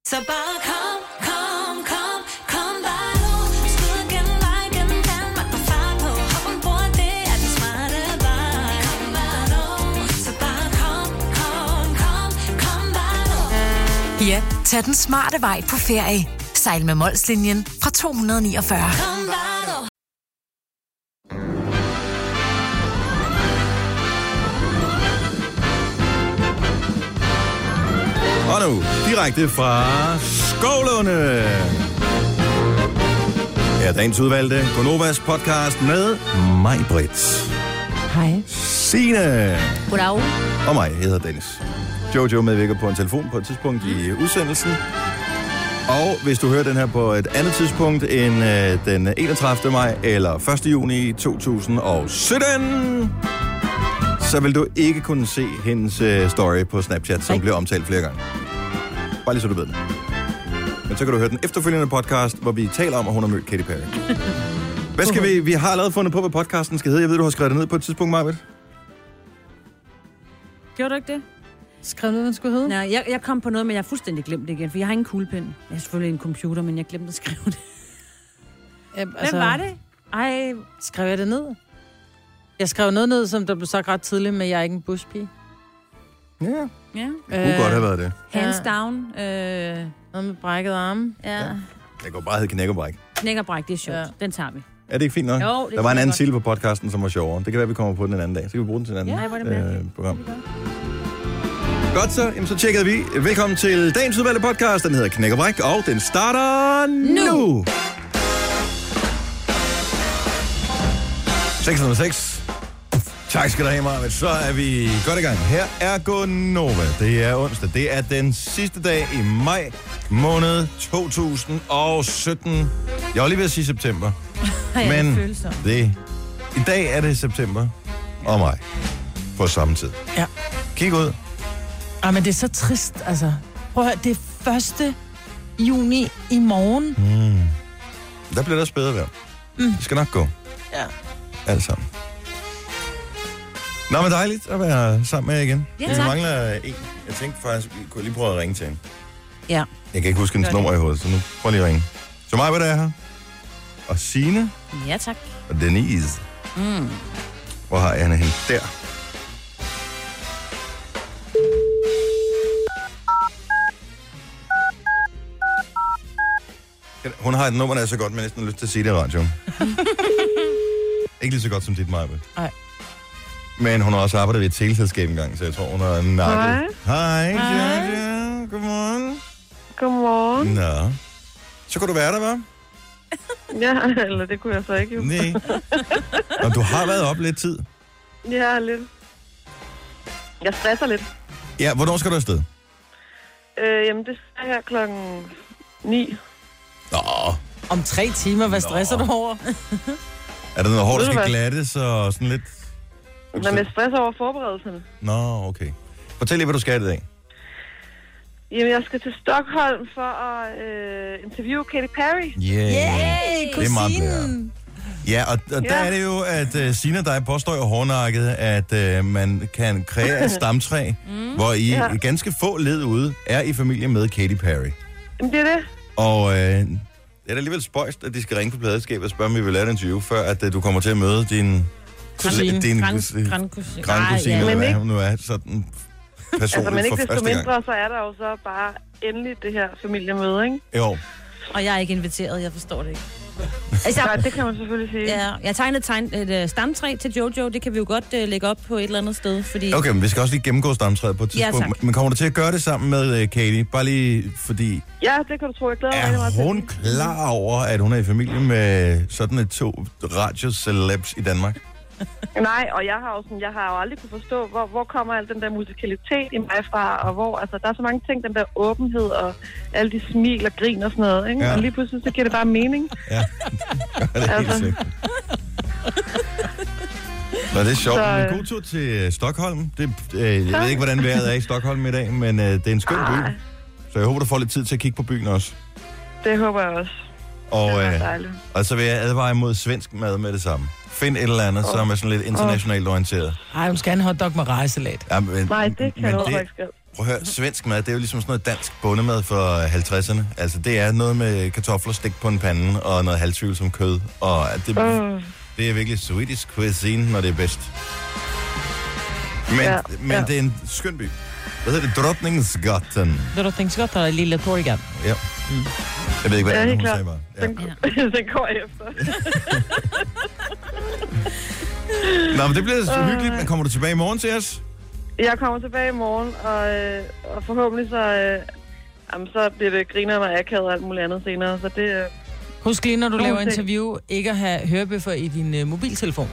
Så bare kom bare nu. Skud gennem vej, gennem Danmark og far på. Hop ombord, det er den smarte vej. Kom bare nu. Så bare kom bare nu. Ja, tag den smarte vej på ferie. Sejl med Molslinjen fra 249. Kom bare nu. Og nu, direkte fra Skovlunde. Her er dagens udvalgte Gonovas podcast med mig, Britt. Hej. Signe. Goddag. Og mig, jeg hedder Dennis. Jojo medvirker på en telefon på et tidspunkt i udsendelsen. Og hvis du hører den her på et andet tidspunkt end den 31. maj eller 1. juni 2017, så vil du ikke kunne se hendes story på Snapchat, som bliver omtalt flere gange. Bare lige så du ved det. Men så kan du høre den efterfølgende podcast, hvor vi taler om, at hun har mødt Katy Perry. Hvad skal vi har allerede fundet på, hvad podcasten skal hedde. Jeg ved, du har skrevet det ned på et tidspunkt, Marvitt. Gjorde du ikke det? Skrev noget, den skulle hedde? Nej, jeg kom på noget, men jeg har fuldstændig glemt det igen, for jeg har ingen kuglepen. Jeg har selvfølgelig en computer, men jeg glemte at skrive det. Altså, Hvem var det? Ej, skrev jeg det ned? Jeg skrev noget ned, som der blev sagt ret tidligt, men jeg er ikke en buspige. Ja, ja. det kunne godt have været det. Hands down. Noget med brækket arme. Ja. Det går bare hedde knækkerbræk. Knækkerbræk, det er sjovt. Ja. Den tager vi. Er det ikke fint nok? Jo, der var en anden titel på podcasten, som var sjovere. Det kan være, at vi kommer på den en anden dag. Så kan vi bruge den til en anden program. Godt så, jamen, så tjekkede vi. Velkommen til dagens udvalgte podcast. Den hedder Knækkerbræk, og den starter nu. 606. Tak skal du have, Marvitt. Så er vi godt i gang. Her er Gonova. Det er onsdag. Det er den sidste dag i maj måned 2017. Jeg var lige ved at sige september. Men i dag er det september og maj på samme tid. Ja. Kig ud. Men det er så trist, altså. Prøv at høre, det er 1. juni i morgen. Der bliver der også bedre vejr. Det skal nok gå. Ja. Alt sammen. Nå, men dejligt at være sammen med jer igen. Ja, vi tak. mangler en. Jeg tænkte faktisk, vi kunne lige prøve at ringe til hende. Ja. Jeg kan ikke huske hendes nummer i hovedet, så nu prøv lige at ringe. Så mig, hvad der er her. Og Signe. Ja, tak. Og Denise. Hvor har jeg hende der? Hun har et nummer, der er så godt, men jeg næsten har lyst til at sige det i radioen. Ikke lige så godt som dit, Marvitt. Nej. Men hun har også arbejdet ved et teleselskab engang, så jeg tror, hun har nakket. Hej. Hej, Georgia. Godmorgen. Godmorgen. Nå. Så kunne du være der, hva'? Ja, eller det kunne jeg så ikke jo. Nej. Og du har været op lidt tid. Ja, lidt. Jeg stresser lidt. Ja, hvornår skal du afsted? Jamen, det er her klokken 9. Nå. Om 3 timer, hvad stresser du over? Er der noget hårdt, der Ved du skal hvad? glattes og sådan lidt? Men jeg stresser over forberedelserne. Nå, okay. Fortæl lige, hvad du skal i dag. Jamen, jeg skal til Stockholm for at interviewe Katy Perry. Yeah. Yay, Det er meget kusinen. Ja, og der er det jo, at Signe og dig påstår jo hårdnakket, at man kan kreere et stamtræ, hvor I ganske få led ude er i familie med Katy Perry. Jamen, det er det. Og det er da alligevel spøjst, at de skal ringe på pladeskabet og spørge, om vi vil lave et interview, før at du kommer til at møde din Kusine. Grandkusine. grandkusine, eller Men hvad ikke- hun nu er, sådan personligt Altså, men ikke for desto første gang. mindre, så er der jo så bare endelig det her familiemøde, ikke? Jo. Og jeg er ikke inviteret, jeg forstår det ikke. Nej, det kan man selvfølgelig sige. Ja, jeg tegnede et stamtræ til Jojo, det kan vi jo godt lægge op på et eller andet sted, fordi... Okay, men vi skal også lige gennemgå stamtræet på et Ja, tidspunkt. tak. Men kommer du til at gøre det sammen med Katy? Bare lige fordi... Ja, det kan du tro. Jeg glæder mig rigtig Er meget til. hun klar over, at hun er i familie med sådan et 2 radiocelebs i Danmark? Nej, og jeg har jo aldrig kunne forstå, hvor kommer al den der musikalitet i mig fra, og hvor, altså, der er så mange ting, den der åbenhed, og alle de smil og grin og sådan noget, ikke? Ja. Og lige pludselig, så giver det bare mening. Ja, det er helt Altså. sikkert. Nå, det er sjovt. Så, En god tur til Stockholm. Jeg ved ikke, hvordan vejret er i Stockholm i dag, men det er en skøn by. Så jeg håber, du får lidt tid til at kigge på byen også. Det håber jeg også. Og, Det er dejligt. og så vil jeg advare imod svensk mad med det samme. Find et eller andet, som er sådan lidt internationalt orienteret. Ej, hun skal have en hotdog med rejesalat. Ja, men, Nej, det kan men jeg faktisk godt. Prøv at høre, svensk mad, det er jo ligesom sådan noget dansk bondemad for 50'erne. Altså, det er noget med kartofler stegt på en pande, og noget halvtvivlsom kød. Og det er virkelig Swedish cuisine, når det er bedst. Men det er en skøn by. Hvad hedder det? Drottningsgatan. Drottningsgatan er Lille Torget. Ja. Jeg ved ikke, hvad hun sagde bare. Ja. Den går efter. Nå, men det bliver så hyggeligt. Men kommer du tilbage i morgen til os? Jeg kommer tilbage i morgen, og forhåbentlig så bliver det griner og akavet og alt muligt andet senere. Så det, husk lige, når du laver interview, ikke at have hørebøffer i din mobiltelefon.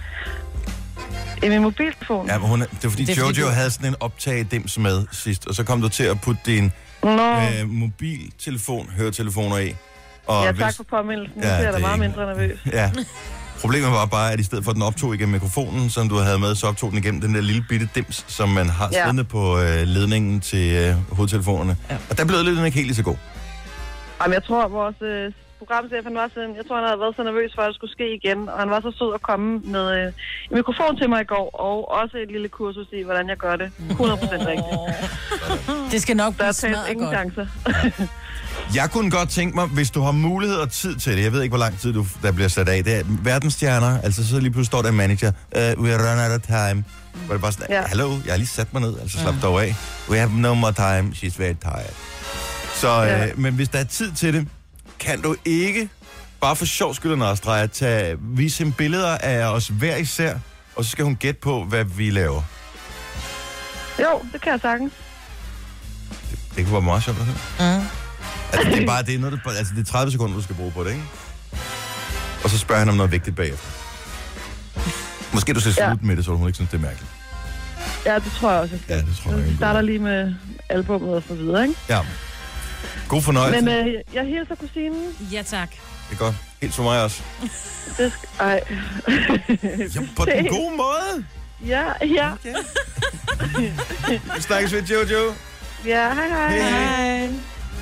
I min mobiltelefon? Ja, men det var fordi Jojo havde sådan en optagedims med sidst, og så kom du til at putte din mobiltelefon, høretelefoner i. Og ja, tak for påmindelsen. Nu bliver jeg da meget mindre nervøs. Ja. Problemet var bare, at i stedet for, at den optog igennem mikrofonen, som du havde med, så optog den igennem den der lille bitte dims, som man har siddende på ledningen til hovedtelefonerne. Ja. Og der blev lyden ikke helt lige så god. Jamen, jeg tror, vores programchef, han havde været så nervøs for, at det skulle ske igen, og han var så sød at komme med en mikrofon til mig i går, og også et lille kursus i, hvordan jeg gør det. 100% rigtigt. Det skal nok blive smadret godt. Der er ingen chancer. Jeg kunne godt tænke mig, hvis du har mulighed og tid til det, jeg ved ikke, hvor lang tid der bliver sat af, det er verdensstjerner, altså så lige pludselig står der en manager, we run out of time. Hvor det bare sådan, hallo, jeg har lige sat mig ned, altså slap dog af. We have no more time, she's very tired. Så, men hvis der er tid til det, kan du ikke, bare for sjov skyld og nærstreger, vise hende billeder af os hver især, og så skal hun gætte på, hvad vi laver. Jo, det kan jeg sagtens. Det kunne være meget sjovt at høre. Altså, det er bare, det er noget, altså, det er 30 sekunder, du skal bruge på det, ikke? Og så spørger han om noget vigtigt bagefter. Måske du skal slutte med det, så hun ikke synes, det er mærkeligt. Ja, det tror jeg også. Ja, det tror jeg. Vi starter lige med albumet og så videre, ikke? Ja. God fornøjelse. Men jeg hilser kusinen. Ja, tak. Det er godt. Helt for mig også. Ej. Jamen, på den gode måde. Ja. Okay. Vi snakkes ved, Jojo. Ja, hej.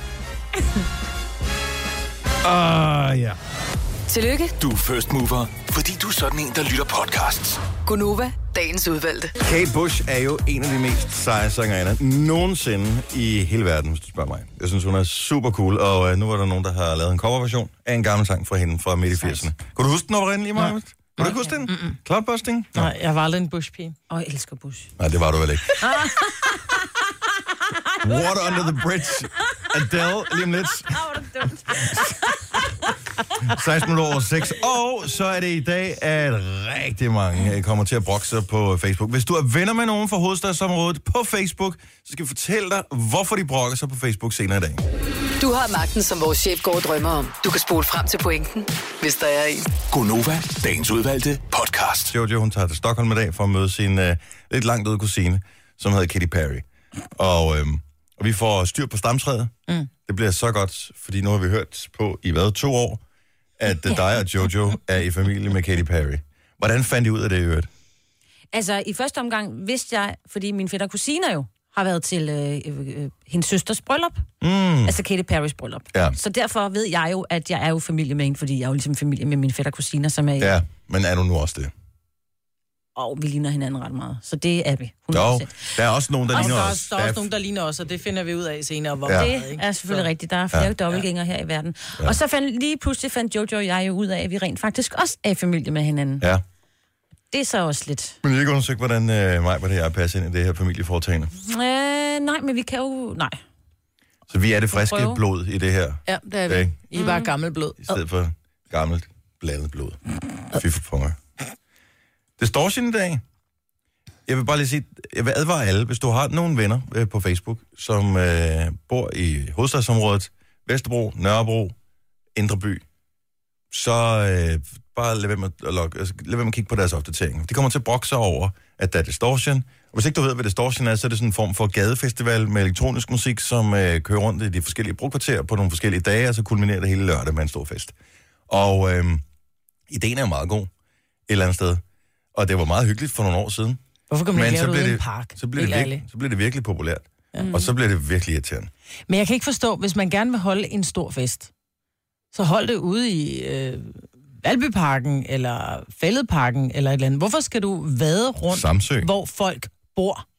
Ja. Tillykke. Du er first mover, fordi du er sådan en, der lytter podcasts. Gunova, dagens udvalgte. Kate Bush er jo en af de mest seje sangerinder nogensinde i hele verden, hvis du spørger mig. Jeg synes, hun er super cool, og nu er der nogen, der har lavet en coverversion af en gammel sang fra hende fra midt i 80'erne. Kunne du huske den oprindelige, Maja? Kan du ikke huske den? Cloudbusting? Nej, jeg var aldrig en Bush-pige. Jeg elsker Bush. Nej, det var du vel ikke. Water Under the Bridge. Adele, lige om lidt. 16:06. Og så er det i dag, at rigtig mange kommer til at brokke sig på Facebook. Hvis du er venner med nogen fra hovedstadsområdet på Facebook, så skal jeg fortælle dig, hvorfor de brokker sig på Facebook senere i dag. Du har magten, som vores chef går og drømmer om. Du kan spole frem til pointen, hvis der er en. Gunova, dagens udvalgte podcast. Jojo, hun tager til Stockholm i dag for at møde sin lidt langt ude kusine, som hedder Katy Perry. Og vi får styr på stamtræet. Det bliver så godt, fordi nu har vi hørt på i 2 år, at dig og Jojo er i familie med Katy Perry. Hvordan fandt I ud af det i øvrigt? Altså, i første omgang vidste jeg, fordi min fætter og kusiner jo har været til hendes søsters bryllup. Altså Katy Perrys bryllup. Ja. Så derfor ved jeg jo, at jeg er jo familie med hende, fordi jeg er jo ligesom familie med mine fætter og kusiner, som er... Ja, men er du nu også det? Og vi ligner hinanden ret meget. Så det er vi. 100%. Jo, der er også nogen, der ligner os. Der er også nogen, der ligner os, og det finder vi ud af senere. Hvor det er selvfølgelig rigtigt. Der er flere dobbeltgængere her i verden. Ja. Og så lige pludselig fandt Jojo og jeg jo ud af, at vi rent faktisk også er i familie med hinanden. Ja. Det er så også lidt... Men I ikke undersøgt, hvordan mig var det her passer ind i det her familieforetagende? Nej, men vi kan jo... Nej. Så vi er det friske blod i det her? Ja, det er vi. I er bare gammelt blod. I stedet for gammelt, bladet blod. Fy for ponger. Det står sin i dag. Jeg vil bare lige sige, jeg vil advare alle, hvis du har nogle venner på Facebook, som bor i hovedstadsområdet, Vesterbro, Nørrebro, Indre By, så bare lad være med at kigge på deres opdateringer. De kommer til at brokke sig over, at der er distortion. Og hvis ikke du ved, hvad distortion er, så er det sådan en form for gadefestival med elektronisk musik, som kører rundt i de forskellige brokvarterer på nogle forskellige dage, og så kulminerer det hele lørdag med en stor fest. Og ideen er jo meget god et eller andet sted. Og det var meget hyggeligt for nogle år siden. Hvorfor kan man ikke lave det ude i en park? Så bliver det virkelig populært. Ja. Og så bliver det virkelig irriterende. Men jeg kan ikke forstå, hvis man gerne vil holde en stor fest, så hold det ude i Valbyparken, eller Fælledparken, eller et eller andet. Hvorfor skal du vade rundt, Samsø, hvor folk bor?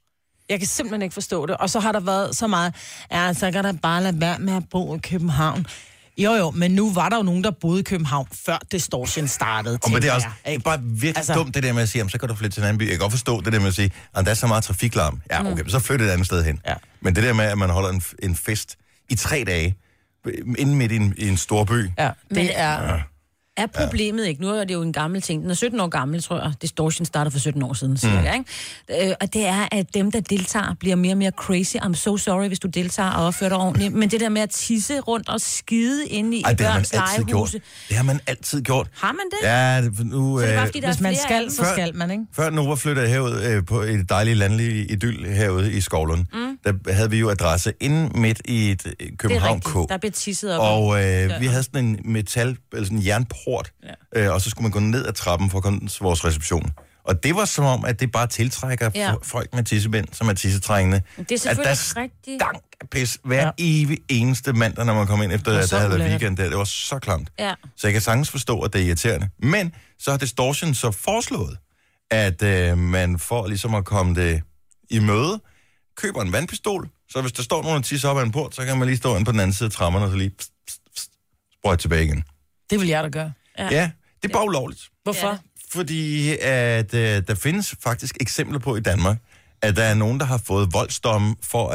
Jeg kan simpelthen ikke forstå det. Og så har der været så meget, så kan der bare lade være med at bo i København. Jo, men nu var der jo nogen, der boede i København, før Distortion startede. Men det er også bare virkelig dumt, det der med at sige, så kan du flytte til en anden by. Jeg kan godt forstå det der med at sige, at der er så meget trafiklarm. Ja, okay, så flytter et andet sted hen. Ja. Men det der med, at man holder en fest i 3 dage, inde midt i en stor by. Ja, det er... Er problemet ikke? Nu er det jo en gammel ting. Den er 17 år gammel, tror jeg. Distortion startede for 17 år siden, cirka, ikke? Og det er, at dem, der deltager, bliver mere og mere crazy. I'm so sorry, hvis du deltager og opfører dig ordentligt. Men det der med at tisse rundt og skide inde i børns legehuse. Det har man altid gjort. Har man det? Ja, nu... Så det er bare, fordi, hvis man skal, så skal man, ikke? Før Nova flyttede herud på et dejligt landligt idyll herude i Skovlund, der havde vi jo adresse inde midt i et København K. Der blev tisset op. Og vi havde sådan en metal, eller sådan en jernport, og så skulle man gå ned ad trappen for at komme til vores reception. Og det var som om, at det bare tiltrækker folk med tissebind, som er tissetrængende. Det er selvfølgelig rigtigt. Stank af pis hver evig eneste mandag, når man kom ind efter, at der havde været weekend der. Det var så klamt. Ja. Så jeg kan sagtens forstå, at det er irriterende. Men så har Distortion så foreslået, at man får ligesom at komme det i møde, køber en vandpistol, så hvis der står nogen og tisser op ad en port, så kan man lige stå inde på den anden side af trammerne, og så lige sprøjte tilbage igen. Det vil jeg da gøre. Ja, det er bare ulovligt. Hvorfor? Ja. Fordi at der findes faktisk eksempler på i Danmark, at der er nogen, der har fået voldsdomme for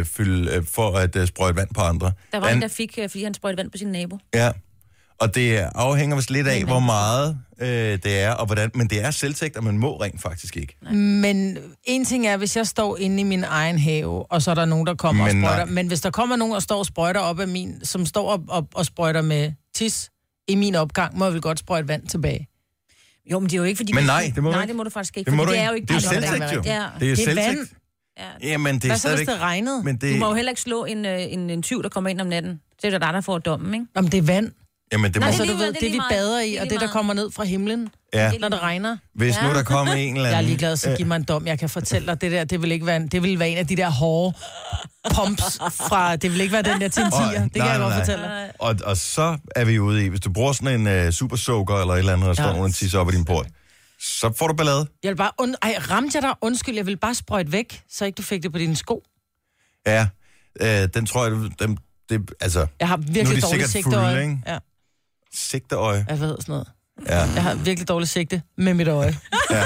at sprøjte vand på andre. Der var en, der fik, fordi han sprøjte vand på sin nabo. Ja, og det afhænger vist lidt af, hvor meget det er, og hvordan, men det er selvtægt, og man må rent faktisk ikke. Nej. Men en ting er, hvis jeg står inde i min egen have, og så er der nogen, der kommer og sprøjter. Men hvis der kommer nogen, der står og sprøjter op af min, som står og sprøjter med tis i min opgang, må jeg vel godt sprøjte vand tilbage. Jo, men det er jo ikke, fordi... Men nej, det må nej, det må du faktisk ikke. Det, må det du er jo ikke... Det er jo selvtægt, jo. Ja. Det er selvtægt. Vand. Ja. Jamen, det er hvad så, hvis det regnede? Men det... Du må jo heller ikke slå en tyv, der kommer ind om natten. Det er der får dommen, ikke? Jamen, det er vand. Jamen, det må... Altså, du ved, det vi bader i, og det, der kommer ned fra himlen, når det regner. Hvis nu der kommer en eller anden... Jeg er ligeglad, så giv mig en dom. Jeg kan fortælle dig, det der, det vil ikke være, det vil være en af de der hårde pumps fra... Det vil ikke være den der til en tiger. Det kan jeg godt fortælle dig. Og så er vi ude i, hvis du bruger sådan en super soaker eller et eller andet, der står nogen og tisser op i din port, så får du ballade. Jeg vil bare... ramte jeg dig? Undskyld, jeg vil bare sprøjte væk, så ikke du fik det på dine sko. Ja, den tror jeg, det altså... Jeg har virkelig dårligt sigteøje. Ja. Sigteøje? Jeg ved sådan noget. Ja. Jeg har virkelig dårligt sigte med mit øje. Ja.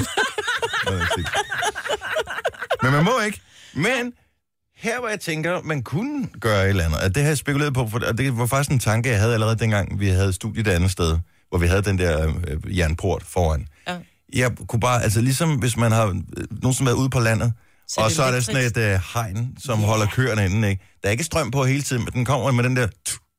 Men man må ikke. Men her hvor jeg tænker, man kunne gøre et eller andet, at det har jeg spekuleret på, og det var faktisk en tanke, jeg havde allerede dengang, vi havde studiet et andet sted, hvor vi havde den der jernport foran. Ja. Jeg kunne bare, altså ligesom hvis man har nogensinde været ude på landet, og så er der sådan et hegn, som holder køerne inde, ikke? Der er ikke strøm på hele tiden, men den kommer med den der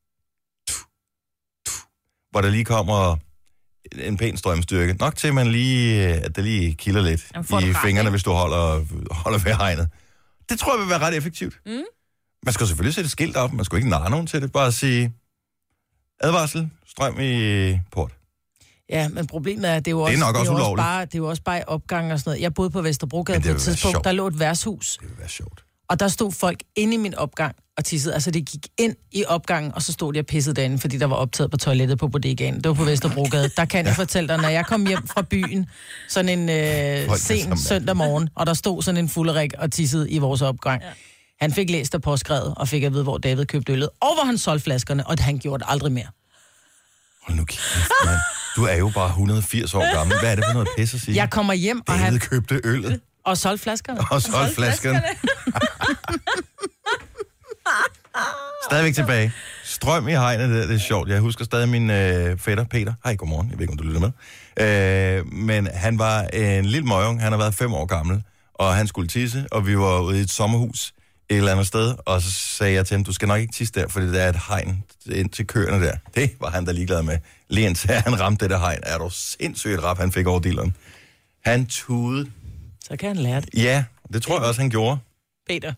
hvor der lige kommer en pæn strømstyrke. Nok til, at det lige kilder lidt i fingrene, hvis du holder ved hegnet. Det tror jeg vil være ret effektivt. Man skal selvfølgelig sætte et skilt op, man skal ikke narre nogen til det. Bare sige, advarsel, strøm i port. Ja, men problemet er, det er jo også, det er jo også bare i opgang og sådan noget. Jeg boede på Vesterbrogade på et tidspunkt, der lå et værtshus. Det vil være sjovt. Og der stod folk inde i min opgang og tissede. Altså, det gik ind i opgangen, og så stod de og pissede derinde, fordi der var optaget på toilettet på bodegaen. Det var på Vesterbrogade. Der kan jeg fortælle dig, når jeg kom hjem fra byen, sådan en sen søndag morgen, og der stod sådan en fulderik og tissede i vores opgang. Ja. Han fik læst og påskrevet, og fik at vide, hvor David købte øllet, og hvor han solgte flaskerne, og han gjorde det aldrig mere. Hold nu kæft, mand. Du er jo bare 180 år gammel. Hvad er det for noget pisse at sige? Jeg kommer hjem, og David købte øllet. Og solgte flaskerne. Og solgte flaskerne. Stadigvæk tilbage. Strøm i hegnet, det er sjovt. Jeg husker stadig min fætter, Peter. Hej, godmorgen. Jeg ved ikke, om du lytter med. Men han var en lille møgung. Han har været 5 år gammel, og han skulle tisse, og vi var ude i et sommerhus et eller andet sted, og så sagde jeg til ham, du skal nok ikke tisse der, fordi der er et hegn ind til køerne der. Det var han da ligeglad med. Lige indtil han ramte det der hegn. Er du sindssygt rap, han fik over dealeren. Han tudede. Så kan han lære det. Ja, det tror jeg også, han gjorde. Peter.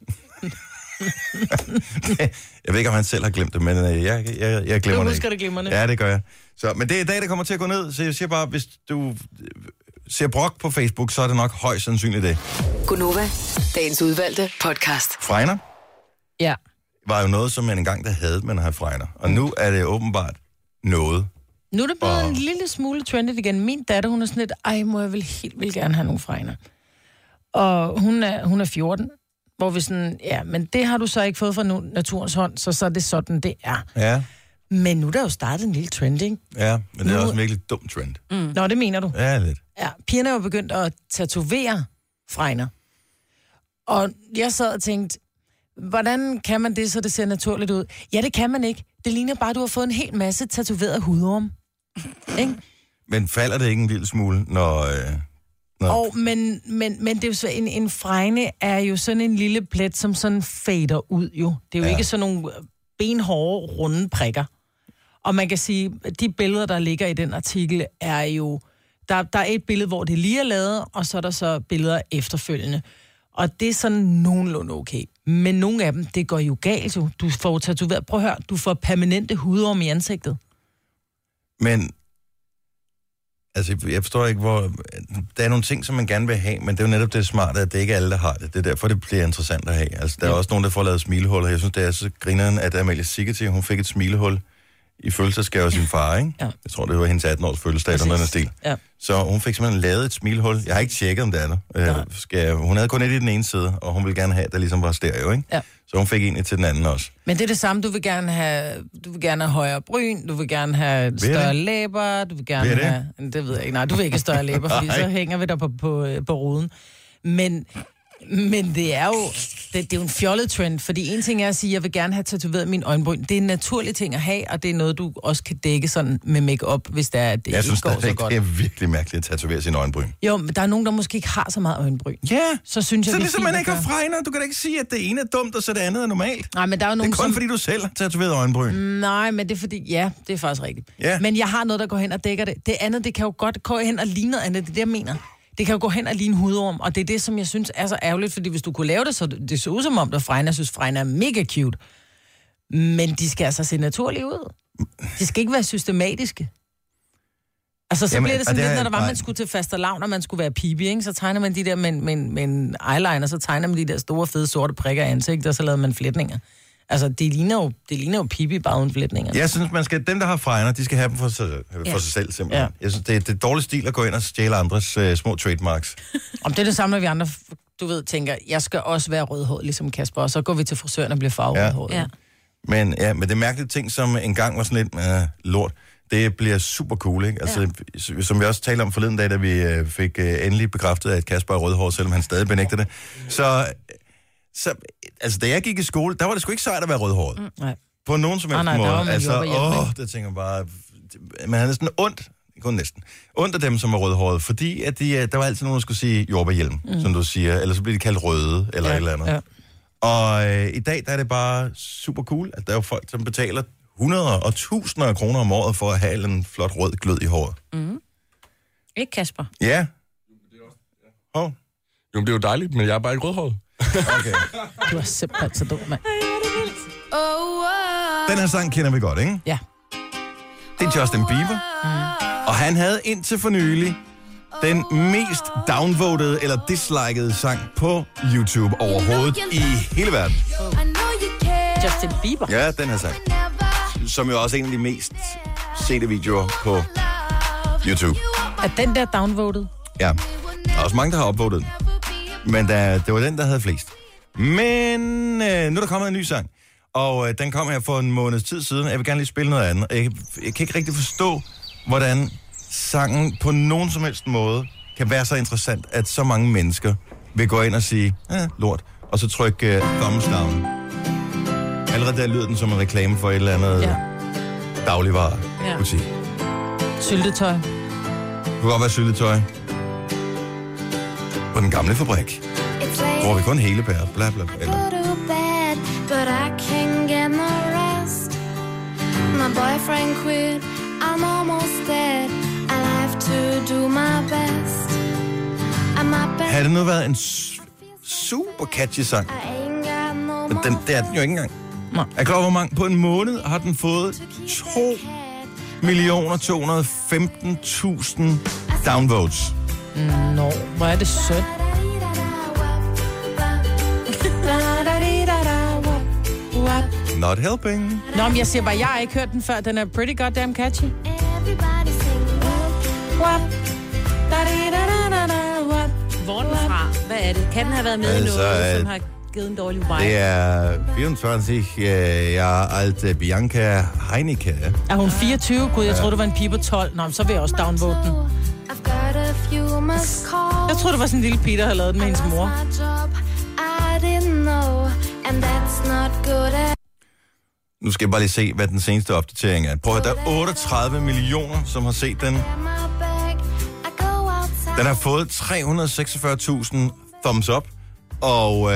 Jeg ved ikke, om han selv har glemt det, men jeg glemmer det ikke. Du husker det glimrende. Ja, det gør jeg. Så, men det er i dag, det kommer til at gå ned, så jeg siger bare, hvis du ser brok på Facebook, så er det nok højst sandsynligt det. Gunova, dagens udvalgte podcast. Fregner? Ja. Var jo noget, som man engang der havde, man havde fregner. Og nu er det åbenbart noget. Nu er det blevet en lille smule trendet igen. Min datter, hun er sådan lidt, må jeg vel helt vildt gerne have nogle fregner. Og hun er 14, Hvor vi sådan, ja, men det har du så ikke fået fra naturens hånd, så er det sådan, det er. Ja. Men nu er der jo startet en lille trend, ikke? Ja, men det er også en virkelig dum trend. Nå, det mener du? Ja, lidt. Ja, pigerne er jo begyndt at tatovere fregner. Og jeg sad og tænkte, hvordan kan man det, så det ser naturligt ud? Ja, det kan man ikke. Det ligner bare, at du har fået en hel masse tatoveret hudorm. Ikke? Men falder det ikke en lille smule, når... Men det er jo så, en fregne er jo sådan en lille plet, som sådan fader ud jo. Det er jo ikke sådan nogle benhårde, runde prikker. Og man kan sige, at de billeder, der ligger i den artikel, er jo... Der er et billede, hvor det lige er lavet, og så er der så billeder efterfølgende. Og det er sådan nogenlunde okay. Men nogle af dem, det går jo galt jo. Du får tatoveret... Prøv at høre, du får permanente hudorm i ansigtet. Men... Altså, jeg forstår ikke, hvor... Der er nogle ting, som man gerne vil have, men det er jo netop det smarte, at det ikke er alle, der har det. Det er derfor, det bliver interessant at have. Altså, der er også nogen, der får lavet smilehuller. Jeg synes, det er så grineren, at Amalie Sigeti, hun fik et smilehul i fødselsdagsgave af sin far, ikke? Ja. Jeg tror, det var hendes 18-års fødselsdag, eller noget stil. Ja. Så hun fik simpelthen lavet et smilehul. Jeg har ikke tjekket, om det er der. Hun havde kun et i den ene side, og hun ville gerne have, at der ligesom var stereo, ikke? Ja. Så hun fik en til den anden også. Men det er det samme, du vil gerne have højere bryn, du vil gerne have større læber, du vil gerne have... Det ved jeg ikke. Nej, du vil ikke have større læber, fordi så hænger vi der på ruden. Men det er jo det er jo en fjollet trend, fordi en ting er at sige, at jeg vil gerne have tatoveret min øjenbryn. Det er en naturlig ting at have, og det er noget, du også kan dække sådan med make-up, hvis det er, at det ikke går så godt. Jeg synes, det er virkelig mærkeligt at tatovere sin øjenbryn. Jo, men der er nogen, der måske ikke har så meget øjenbryn. Ja, så synes jeg, så ligesom man ikke har fregner. Du kan da ikke sige, at det ene er dumt, og så det andet er normalt. Nej, men der er jo nogen, det er kun fordi, du selv har tatoveret øjenbryn. Nej, men det er fordi, ja, det er faktisk rigtigt. Ja. Men jeg har noget, der går hen og dækker det. Det andet, det kan jo godt gå hen og ligne noget andet. Det er det, jeg mener. Det kan jo gå hen og ligne hudorm, og det er det, som jeg synes er så ærgerligt, fordi hvis du kunne lave det, så det så ud som om, at fregner synes, fregner er mega cute. Men de skal altså se naturlige ud. De skal ikke være systematiske. Altså, så bliver det sådan lidt, når der var, man skulle til fastelavn, og man skulle være pibi, ikke? Så tegner man de der med en eyeliner, så tegner man de der store, fede, sorte prikker i ansigtet, og så lavede man flætninger. Altså, det ligner jo pibi, bare uden flætninger. Jeg synes, dem, der har fregner, de skal have dem for sig selv, simpelthen. Ja. Jeg synes, det er dårlig stil at gå ind og stjæle andres små trademarks. Om det er det samme, når vi andre, du ved, tænker, jeg skal også være rødhåret, ligesom Kasper, og så går vi til frisøren og bliver farverødhåret. Ja. Men det mærkelige ting, som engang var sådan lidt lort, det bliver super cool, ikke? Altså, som vi også talte om forleden dag, da vi fik endelig bekræftet, at Kasper er rødhåret, selvom han stadig benægter det. Så, altså, da jeg gik i skole, der var det sgu ikke sejt at være rødhåret. Nej. På nogen som helst måde. Altså, det tænker jeg bare... Man havde næsten ondt af dem, som er rødhåret, fordi at der var altid nogen, der skulle sige jordbærhjelm, som du siger, eller så bliver de kaldt røde, eller et eller andet. Ja. Og i dag, der er det bare super cool, at der er jo folk, som betaler 100 og 1000 af kroner om året for at have en flot rød glød i håret. Mm. Ikke Kasper? Ja. Jo, det er jo dejligt, men jeg er bare ikke rødhåret. Okay. Du er simpelthen så dum, mand. Den her sang kender vi godt, ikke? Ja. Det er Justin Bieber. Og han havde indtil for nylig den mest downvotede eller dislikede sang på YouTube overhovedet i hele verden. Justin Bieber? Ja, den her sang. Som jo også er en af de mest sete videoer på YouTube. Er den der downvoted? Ja. Der er også mange, der har upvotet den. Men det var den, der havde flest. Men nu er der kommet en ny sang. Og den kom her for en måneds tid siden. Jeg vil gerne lige spille noget andet. Jeg kan ikke rigtig forstå, hvordan sangen på nogen som helst måde kan være så interessant, at så mange mennesker vil gå ind og sige, lort, og så trykke thumbs down. Allerede der lyder den som en reklame for et eller andet dagligvarebutik. Syltetøj. Det kunne godt være syltetøj. På den gamle fabrik. Hvor vi kun hele pære, bla bla bla. But I can't get no rest. My boyfriend quit, I'm almost dead. I have to do my best. Havde det nu været en super catchy sang? Men det er den jo ikke engang. Jeg er klar over, hvor mange på en måned har den fået 2.215.000 downvotes. Nå, hvor er det sødt. Not helping. Nå, men jeg siger bare, jeg har ikke hørt den før. Den er pretty goddamn catchy. Hvor er den fra? Hvad er det? Kan den have været med i noget, som har givet en dårlig vibe. Det er 24 år alt Bianca Heineke. Er hun 24? Gud, jeg troede, det var en pige på 12. Nå, så vil jeg også downvote den. Jeg troede, det var sådan en lille pige, der havde lavet den med hendes mor. Nu skal jeg bare lige se, hvad den seneste opdatering er. Prøv at der er 38 millioner, som har set den. Den har fået 346.000 thumbs up og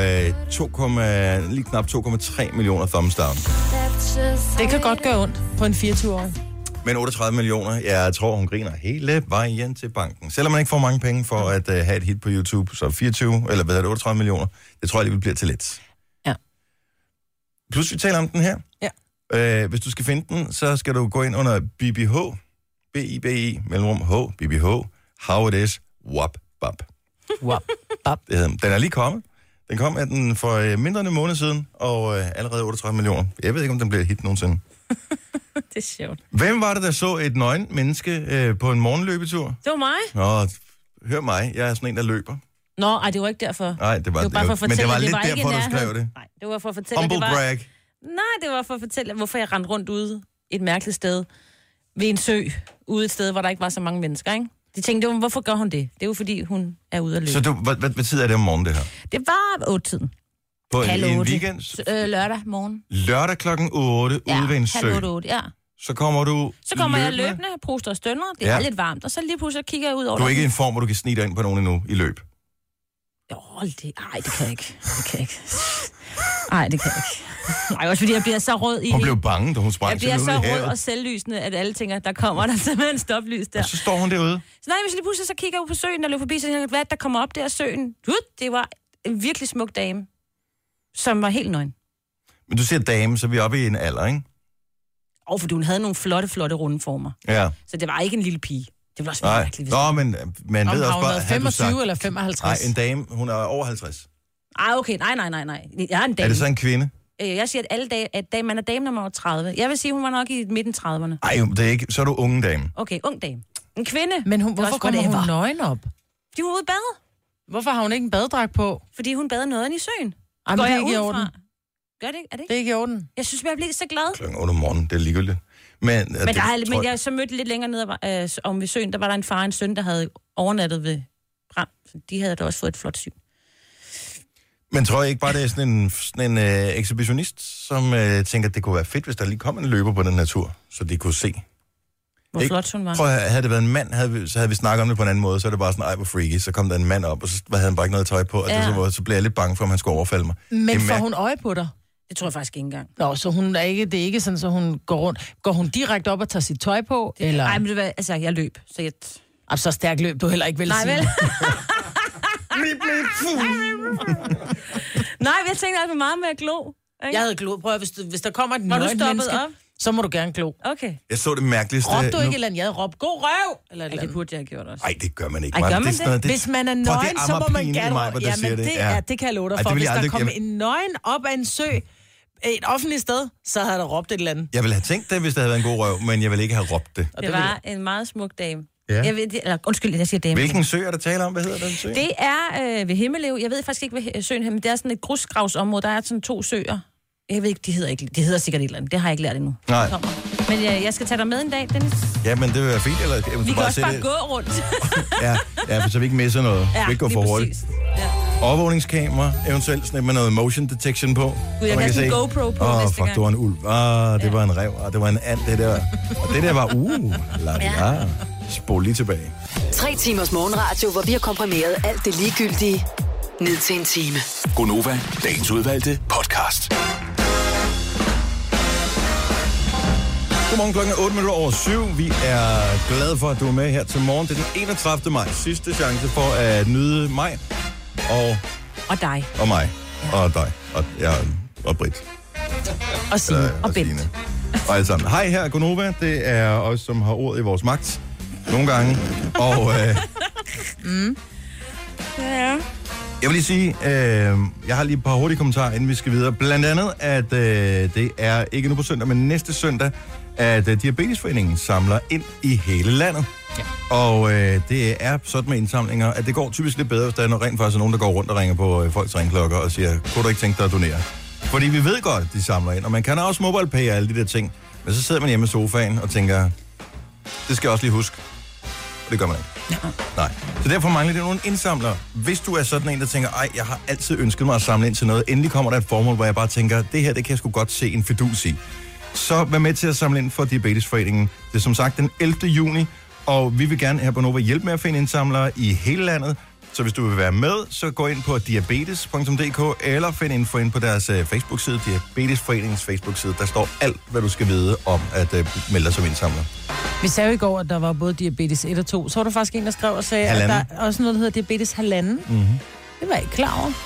lige knap 2,3 millioner thumbs down. Det kan godt gøre ondt på en 24-årig. Men 38 millioner, jeg tror, hun griner hele vejen til banken. Selvom man ikke får mange penge for at have et hit på YouTube, så 38 millioner, det tror jeg lige bliver til lidt. Ja. Plus vi taler om den her. Ja. Hvis du skal finde den, så skal du gå ind under BBH, B-I-B-I, mellemrum H, BBH, How It Is, Wap Bap. Wap Bap. Den er lige kommet. Den kom af den for mindre end en måned siden, og allerede 38 millioner. Jeg ved ikke, om den bliver et hit nogensinde. Det er sjovt. Hvem var det, der så et nøgen menneske på en morgenløbetur? Det var mig. Nå, hør mig. Jeg er sådan en, der løber. Nå, ej, det var ikke derfor. Nej, det var bare for at fortælle, men det var at lidt var derfor, du skrev det. Nej, det var for at fortælle, Humble brag. Nej, det var for at fortælle, hvorfor jeg rendte rundt ude et mærkeligt sted ved en sø, ude et sted, hvor der ikke var så mange mennesker, ikke? De tænkte, hvorfor gør hun det? Det er jo fordi, hun er ude at løbe. Så hvad tid er det om morgenen, det her? Det var 8-tiden. På halv en 8. weekend? Lørdag morgen. Lørdag klokken 8 ja, ude ved en sø? 7:30, ja. Så kommer du jeg løbende, proster og stønner. Det er lidt varmt, og så lige pludselig kigger jeg ud over. Du er ikke i en form, hvor du kan snige dig ind på nogen endnu i løb? Det kan jeg ikke. Nej, det kan jeg ikke. Nej, også fordi jeg bliver så rød i... Hun blev bange, da hun sprang til ud i havet. Jeg bliver så rød og selvlysende, at alle tænker, der kommer der simpelthen stoplys der. Og så står hun derude? Så nej, hvis jeg lige pludselig så kigger ud på søen, der løber forbi, så tænker jeg, hvad der kommer op der af søen? Det var en virkelig smuk dame, som var helt nøgen. Men du siger dame, så er vi oppe i en alder, ikke? Fordi hun havde nogle flotte runde former. Ja. Så det var ikke en lille pige. Det var også mærkeligt. Nå, men man ved også bare... 25 eller 55? Nej, en dame, hun er over 50. Okay, nej. Jeg er en dame. Er det så en kvinde? Jeg siger, at man er dame nummer 30. Jeg vil sige, hun var nok i midten 30'erne. Nej, det er ikke. Så er du unge dame. Okay, ung dame. En kvinde. Men hvorfor kommer hun nøgen op? Fordi hun er ude bade. Hvorfor har hun ikke en badedragt på? Fordi hun bader noget i søen. Ej, men det er ikke i orden. Gør det ikke? Er det ikke? Det er ikke i orden. Jeg synes, jeg bliver så glad. Klokken 8 om morgenen, det er ligegyldigt. Men jeg så mødte lidt længere ned om ved søen, der var der en far og en søn, der havde overnattet ved Bram. Så de havde da også fået et flot syn. Men tror jeg ikke bare, det er sådan en ekshibitionist, som tænker, at det kunne være fedt, hvis der lige kom en løber på den natur, så de kunne se. Hvor flot hun var. Prøv at havde det været en mand, så havde vi snakket om det på en anden måde, så er det bare sådan, ej, hvor freaky. Så kom der en mand op, og så havde han bare ikke noget tøj på, og så blev jeg lidt bange for, om han skulle overfalde mig. Men får hun øje på dig? Det tror jeg faktisk ikke engang. Nå, så det er ikke sådan, så hun går rundt. Går hun direkte op og tager sit tøj på? Eller? Nej, men jeg løb, så jeg... Så stærk løb du heller ikke, vil sige. Nej, vel? Nej, jeg tænkte altså meget med at glo. Ikke? Jeg havde gloet. Prøv at, hvis der kommer et nøgent menneske, så må du gerne glo. Okay. Jeg så det mærkeligste... Råb du ikke et eller andet? Jeg havde råbt, god røv! Eller det burde jeg have gjort også. Nej, det gør man ikke. Ej, gør man det? Hvis man er nøgen, så må man gerne... Jamen, det kan jeg love dig for. Hvis der kommer en nøgen op af en sø, et offentligt sted, så havde der råbt et eller andet. Jeg ville have tænkt det, hvis der havde været en god røv, men jeg ville ikke have råbt det. Det var en meget smuk dame. Ja. Undskyld, jeg siger dame. Hvilken sø er der tale om? Hvad hedder den sø? Det er ved Himmelev. Jeg ved faktisk ikke, hvad søen hedder, men det er sådan et grusgravsområde. Der er sådan 2 søer. Jeg ved ikke, de hedder sikkert et eller andet. Det har jeg ikke lært endnu. Nej. Men jeg skal tage dig med en dag, Dennis. Ja, men det vil være fint. Eller, vi kan også bare gå rundt. ja, for så vi ikke misser noget. Ja, vi ikke går for hurtigt. Ja. Overvågningskamera, eventuelt sådan med noget motion detection på. Gud, jeg kan sådan en GoPro på næste gang. Fuck, det var en ulv. Det var en rev. Det var en and, det der. Og det der var, spol lige tilbage. 3 timers morgenradio, hvor vi har komprimeret alt det ligegyldige ned til en time. Gonova, dagens udvalgte podcast. Godmorgen, klokken 8:07. Vi er glade for, at du er med her til morgen. Det er den 31. maj. Sidste chance for at nyde mig. Og dig. Og mig. Ja. Og dig. Og Britt. Og Signe. Og Bent. Og alle sammen. Hej, her er Gonova. Det er os, som har ordet i vores magt. Nogle gange. Og Ja. Jeg vil lige sige, jeg har lige et par hurtige kommentarer, inden vi skal videre. Blandt andet, at det er ikke nu på søndag, men næste søndag, at Diabetesforeningen samler ind i hele landet. Ja. Og det er sådan med indsamlinger, at det går typisk lidt bedre, hvis der er rent faktisk nogen, der går rundt og ringer på folks ringklokker og siger, kunne du ikke tænke dig at donere? Fordi vi ved godt, at de samler ind, og man kan også MobilePay og alle de der ting. Men så sidder man hjemme i sofaen og tænker, det skal jeg også lige huske. Og det gør man ikke. Ja. Nej. Så derfor mangler det nogle indsamlere. Hvis du er sådan en, der tænker, ej, jeg har altid ønsket mig at samle ind til noget. Endelig kommer der et formål, hvor jeg bare tænker, det her, det kan jeg sgu godt se en fidus i. Så vær med til at samle ind for Diabetesforeningen. Det er som sagt den 11. juni, og vi vil gerne her på Nova hjælpe med at finde indsamlere i hele landet. Så hvis du vil være med, så gå ind på diabetes.dk eller find info ind på deres Facebook-side, Diabetesforeningens Facebook-side. Der står alt, hvad du skal vide om at melde dig som indsamler. Vi sagde jo i går, at der var både diabetes 1 og 2. Så var der faktisk en, der skrev og sagde, at der er også noget, der hedder diabetes 1,5. Mm-hmm. Det var jeg ikke klar over.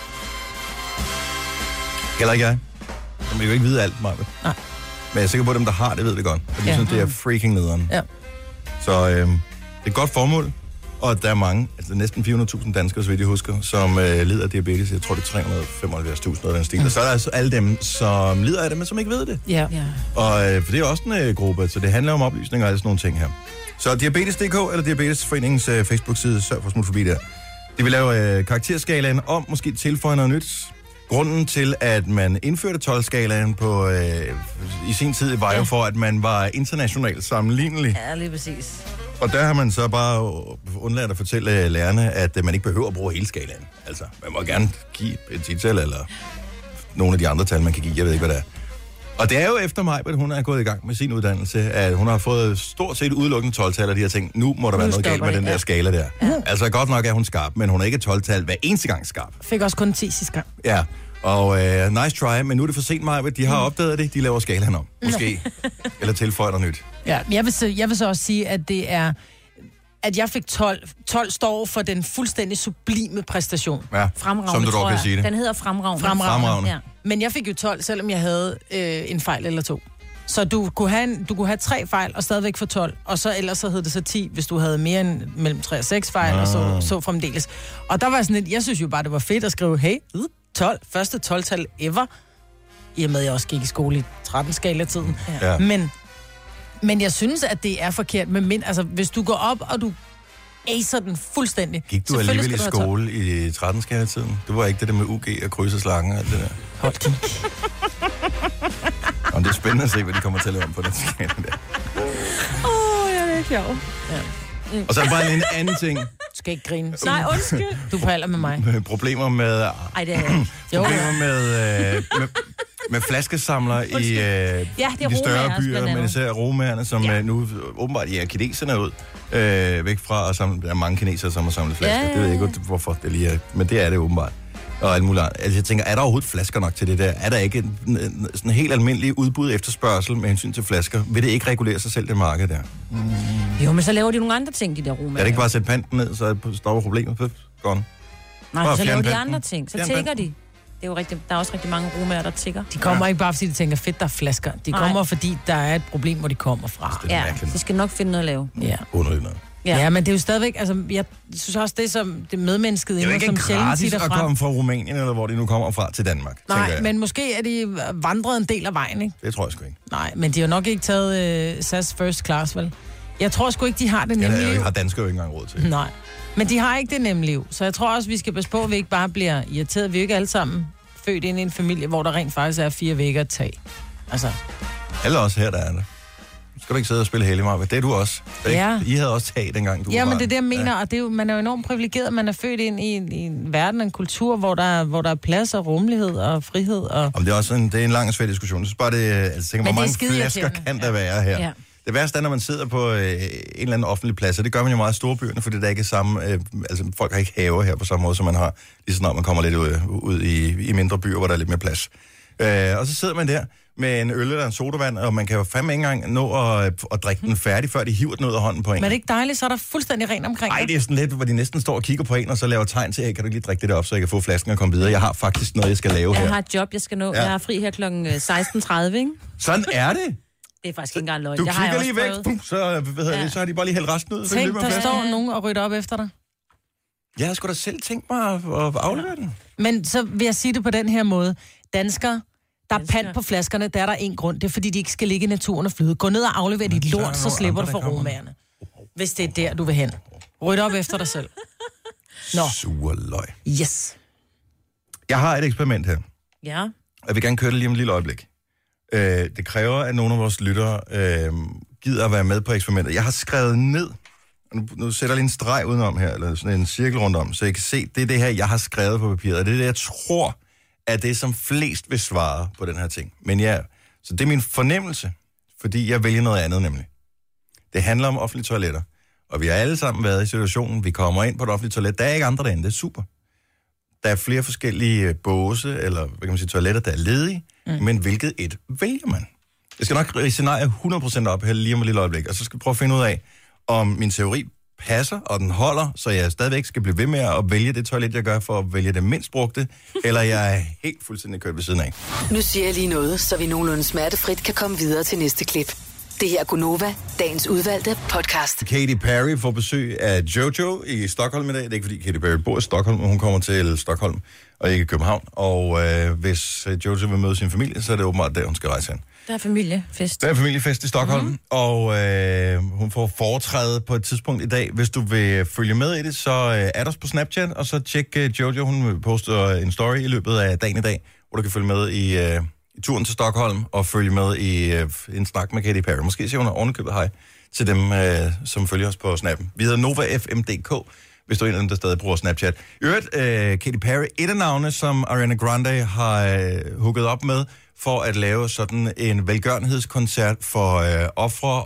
Heller ikke jeg. Man vil jo ikke vide alt, Maja. Nej. Men jeg er sikker på, at dem, der har det, ved det godt. Og de synes, det er freaking nederen. Ja. Så det er et godt formål. Og der er mange, altså næsten 400.000 danskere, så vidt jeg husker, som lider af diabetes. Jeg tror, det er 375.000 af den stil. Og så er der altså alle dem, som lider af det, men som ikke ved det. Ja. Og for det er også en gruppe, så det handler om oplysning og alle sådan nogle ting her. Så Diabetes.dk eller Diabetesforeningens Facebook-side, sørg for at smutte forbi der. De vil lave karakterskalaen om, måske tilføje noget nyt. Grunden til, at man indførte 12-skalaen på, i sin tid, var jo for, at man var internationalt sammenlignelig. Ja, lige præcis. Og der har man så bare undladt at fortælle lærerne, at man ikke behøver at bruge hele skalaen. Altså, man må gerne give et 10-tal, eller nogle af de andre tal, man kan give. Jeg ved ikke, hvad det er. Og det er jo efter mig, at hun er gået i gang med sin uddannelse, at hun har fået stort set udelukkende 12-tal, og de har tænkt, nu må der være noget galt med den der skala der. Ja. Altså, godt nok er hun skarp, men hun er ikke 12-tal hver eneste gang skarp. Fik også kun 10 sidste gang. Ja. Og nice try, men nu er det for sent, Maja. De har opdaget det. De laver skalaen om. Måske. Eller tilføjer noget nyt. Ja, jeg vil så også sige, at det er... At jeg fik 12. 12 står for den fuldstændig sublime præstation. Ja, fremragende, som du dog kan sige det. Den hedder fremragende. Fremragende. Ja. Men jeg fik jo 12, selvom jeg havde en fejl eller 2. Så du kunne have 3 fejl og stadigvæk få 12. Og så ellers så hed det så 10, hvis du havde mere end mellem 3 og 6 fejl, og så fremdeles. Og der var sådan lidt, jeg synes jo bare, det var fedt at skrive, hey, 12, første 12-tal ever. I og med, jeg også gik i skole i 13-skala-tiden. Ja. Men jeg synes, at det er forkert. Men altså, hvis du går op, og du acer den fuldstændig... Gik du alligevel i skole i 13-skala-tiden? Det var ikke det der med UG og krydse slangen og alt det der. Hold din. Og det er spændende at se, hvad de kommer til at lave om på den skala der. Ja, det er sjovt. Ja. Og så er der bare en anden ting. Du skal ikke grine. Nej, undskyld. Du pralder med mig. Problemer med... Ej, det er Problemer med flaskesamlere i de større byer, men især romaerne, som nu åbenbart kineserne ud væk fra at samle. Der er mange kinesere, som har samlet flasker. Ja. Det ved jeg ikke, hvorfor det lige er, men det er det åbenbart. Og alt muligt. Altså jeg tænker, er der overhovedet flasker nok til det der? Er der ikke sådan en helt almindelig udbud efterspørgsel med hensyn til flasker? Vil det ikke regulere sig selv, det marked der? Jo, men så laver de nogle andre ting, de der romaner. Er det ikke bare at sætte panten ned, så stopper problemet? Gone. Nej, så laver de andre ting. Så tigger de. Det er jo rigtigt. Der er også rigtig mange romager, der tigger. De kommer ikke bare, fordi de tænker, fedt, der er flasker. De kommer, fordi der er et problem, hvor de kommer fra. Ja, de skal nok finde noget at lave. Ja. Underligt. Ja, men det er jo stadigvæk, altså, jeg synes også, det som det medmennesket inden, som sjældent siger derfra. Det er ikke gratis at komme fra Rumænien, eller hvor de nu kommer fra, til Danmark. Nej, men måske er de vandret en del af vejen, ikke? Det tror jeg sgu ikke. Nej, men de har nok ikke taget SAS First Class, vel? Jeg tror sgu ikke, de har det nemme liv. Det har danskere jo ikke engang råd til. Nej, men de har ikke det nemme liv. Så jeg tror også, vi skal passe på, at vi ikke bare bliver irriteret. Vi er ikke alle sammen født ind i en familie, hvor der rent faktisk er 4 vægge at tage. Altså. Eller også her, der er det. Skal du ikke sidde og spille heldig, Marve? Det er du også. Ja. I havde også tag, dengang du var. Ja, men det er det, jeg mener, og det er jo, man er jo enormt privilegeret. Man er født ind i en verden, en kultur, hvor der er plads og rummelighed og frihed. Og det er også det er en lang og svær diskussion. Jeg synes bare, tænker, hvor mange flasker kan der være her? Ja. Det værste er, når man sidder på en eller anden offentlig plads, og det gør man jo meget i storbyerne, fordi der ikke er samme... altså, folk har ikke haver her på samme måde, som man har, lige så når man kommer lidt ud i mindre byer, hvor der er lidt mere plads. Og så sidder man der med en øl eller en sodavand, og man kan jo fandme ikke engang nå at drikke den færdig, før de hiver den ud af hånden på en. Men er det ikke dejligt, så er der fuldstændig rent omkring? Nej, det er sådan lidt, hvor de næsten står og kigger på en, og så laver tegn til, kan du lige drikke det der op, så jeg kan få flasken og komme videre. Jeg har faktisk noget, jeg skal lave her. Jeg har et job, jeg skal nå. Ja. Jeg er fri her kl. 16.30, ikke? Sådan er det? Det er faktisk ikke engang løgn. Du kigger lige væk, så har de bare lige hældt resten ud. Tænk, der står nogen og rydder op efter dig. Jeg har sgu da selv tænkt mig at aflevere den. Men så vil jeg sige det på den her måde. Danskere, der er pant på flaskerne, der er der en grund. Det er, fordi de ikke skal ligge i naturen og flyde. Gå ned og aflever dit lort, så slipper du for romagerne. Hvis det er der, du vil hen. Ryd op efter dig selv. Nå. Surløg. Yes. Jeg har et eksperiment her. Ja. Jeg vil gerne køre det lige om et lille øjeblik. Det kræver, at nogle af vores lyttere gider at være med på eksperimentet. Jeg har skrevet ned, nu sætter jeg lige en streg udenom her, eller sådan en cirkel rundt om, så I kan se, det er det her, jeg har skrevet på papiret. Og det er det, jeg tror, er det, som flest vil svare på den her ting. Men ja, så det er min fornemmelse, fordi jeg vælger noget andet nemlig. Det handler om offentlige toiletter. Og vi har alle sammen været i situationen, vi kommer ind på et offentligt toilet. Der er ikke andre derinde, det er super. Der er flere forskellige båse, eller hvad kan man sige, toiletter, der er ledige. Men hvilket et vælger man? Jeg skal nok scenarie 100% op her lige om et lille øjeblik, og så skal vi prøve at finde ud af, om min teori passer, og den holder, så jeg stadigvæk skal blive ved med at vælge det toilet, jeg gør, for at vælge det mindst brugte, eller jeg er helt fuldstændig kørt ved siden af. Nu siger jeg lige noget, så vi nogenlunde smertefrit kan komme videre til næste klip. Det her er Gunova, dagens udvalgte podcast. Katy Perry får besøg af Jojo i Stockholm i dag. Det er ikke fordi Katy Perry bor i Stockholm, men hun kommer til Stockholm og ikke i København. Og hvis Jojo vil møde sin familie, så er det åbenbart der, hun skal rejse hen. Der er familiefest. Der er familiefest i Stockholm, og hun får foretræde på et tidspunkt i dag. Hvis du vil følge med i det, så er der på Snapchat, og så tjek Jojo. Hun poster en story i løbet af dagen i dag, hvor du kan følge med i turen til Stockholm og følge med i en snak med Katy Perry. Måske siger hun ovenikøbet hej til dem, som følger os på Snappen. Vi hedder NovaFM.dk, hvis du er en af dem, der stadig bruger Snapchat. I øvrigt, Katy Perry, et af navnene, som Ariana Grande har hooket op med, for at lave sådan en velgørenhedskoncert for ofre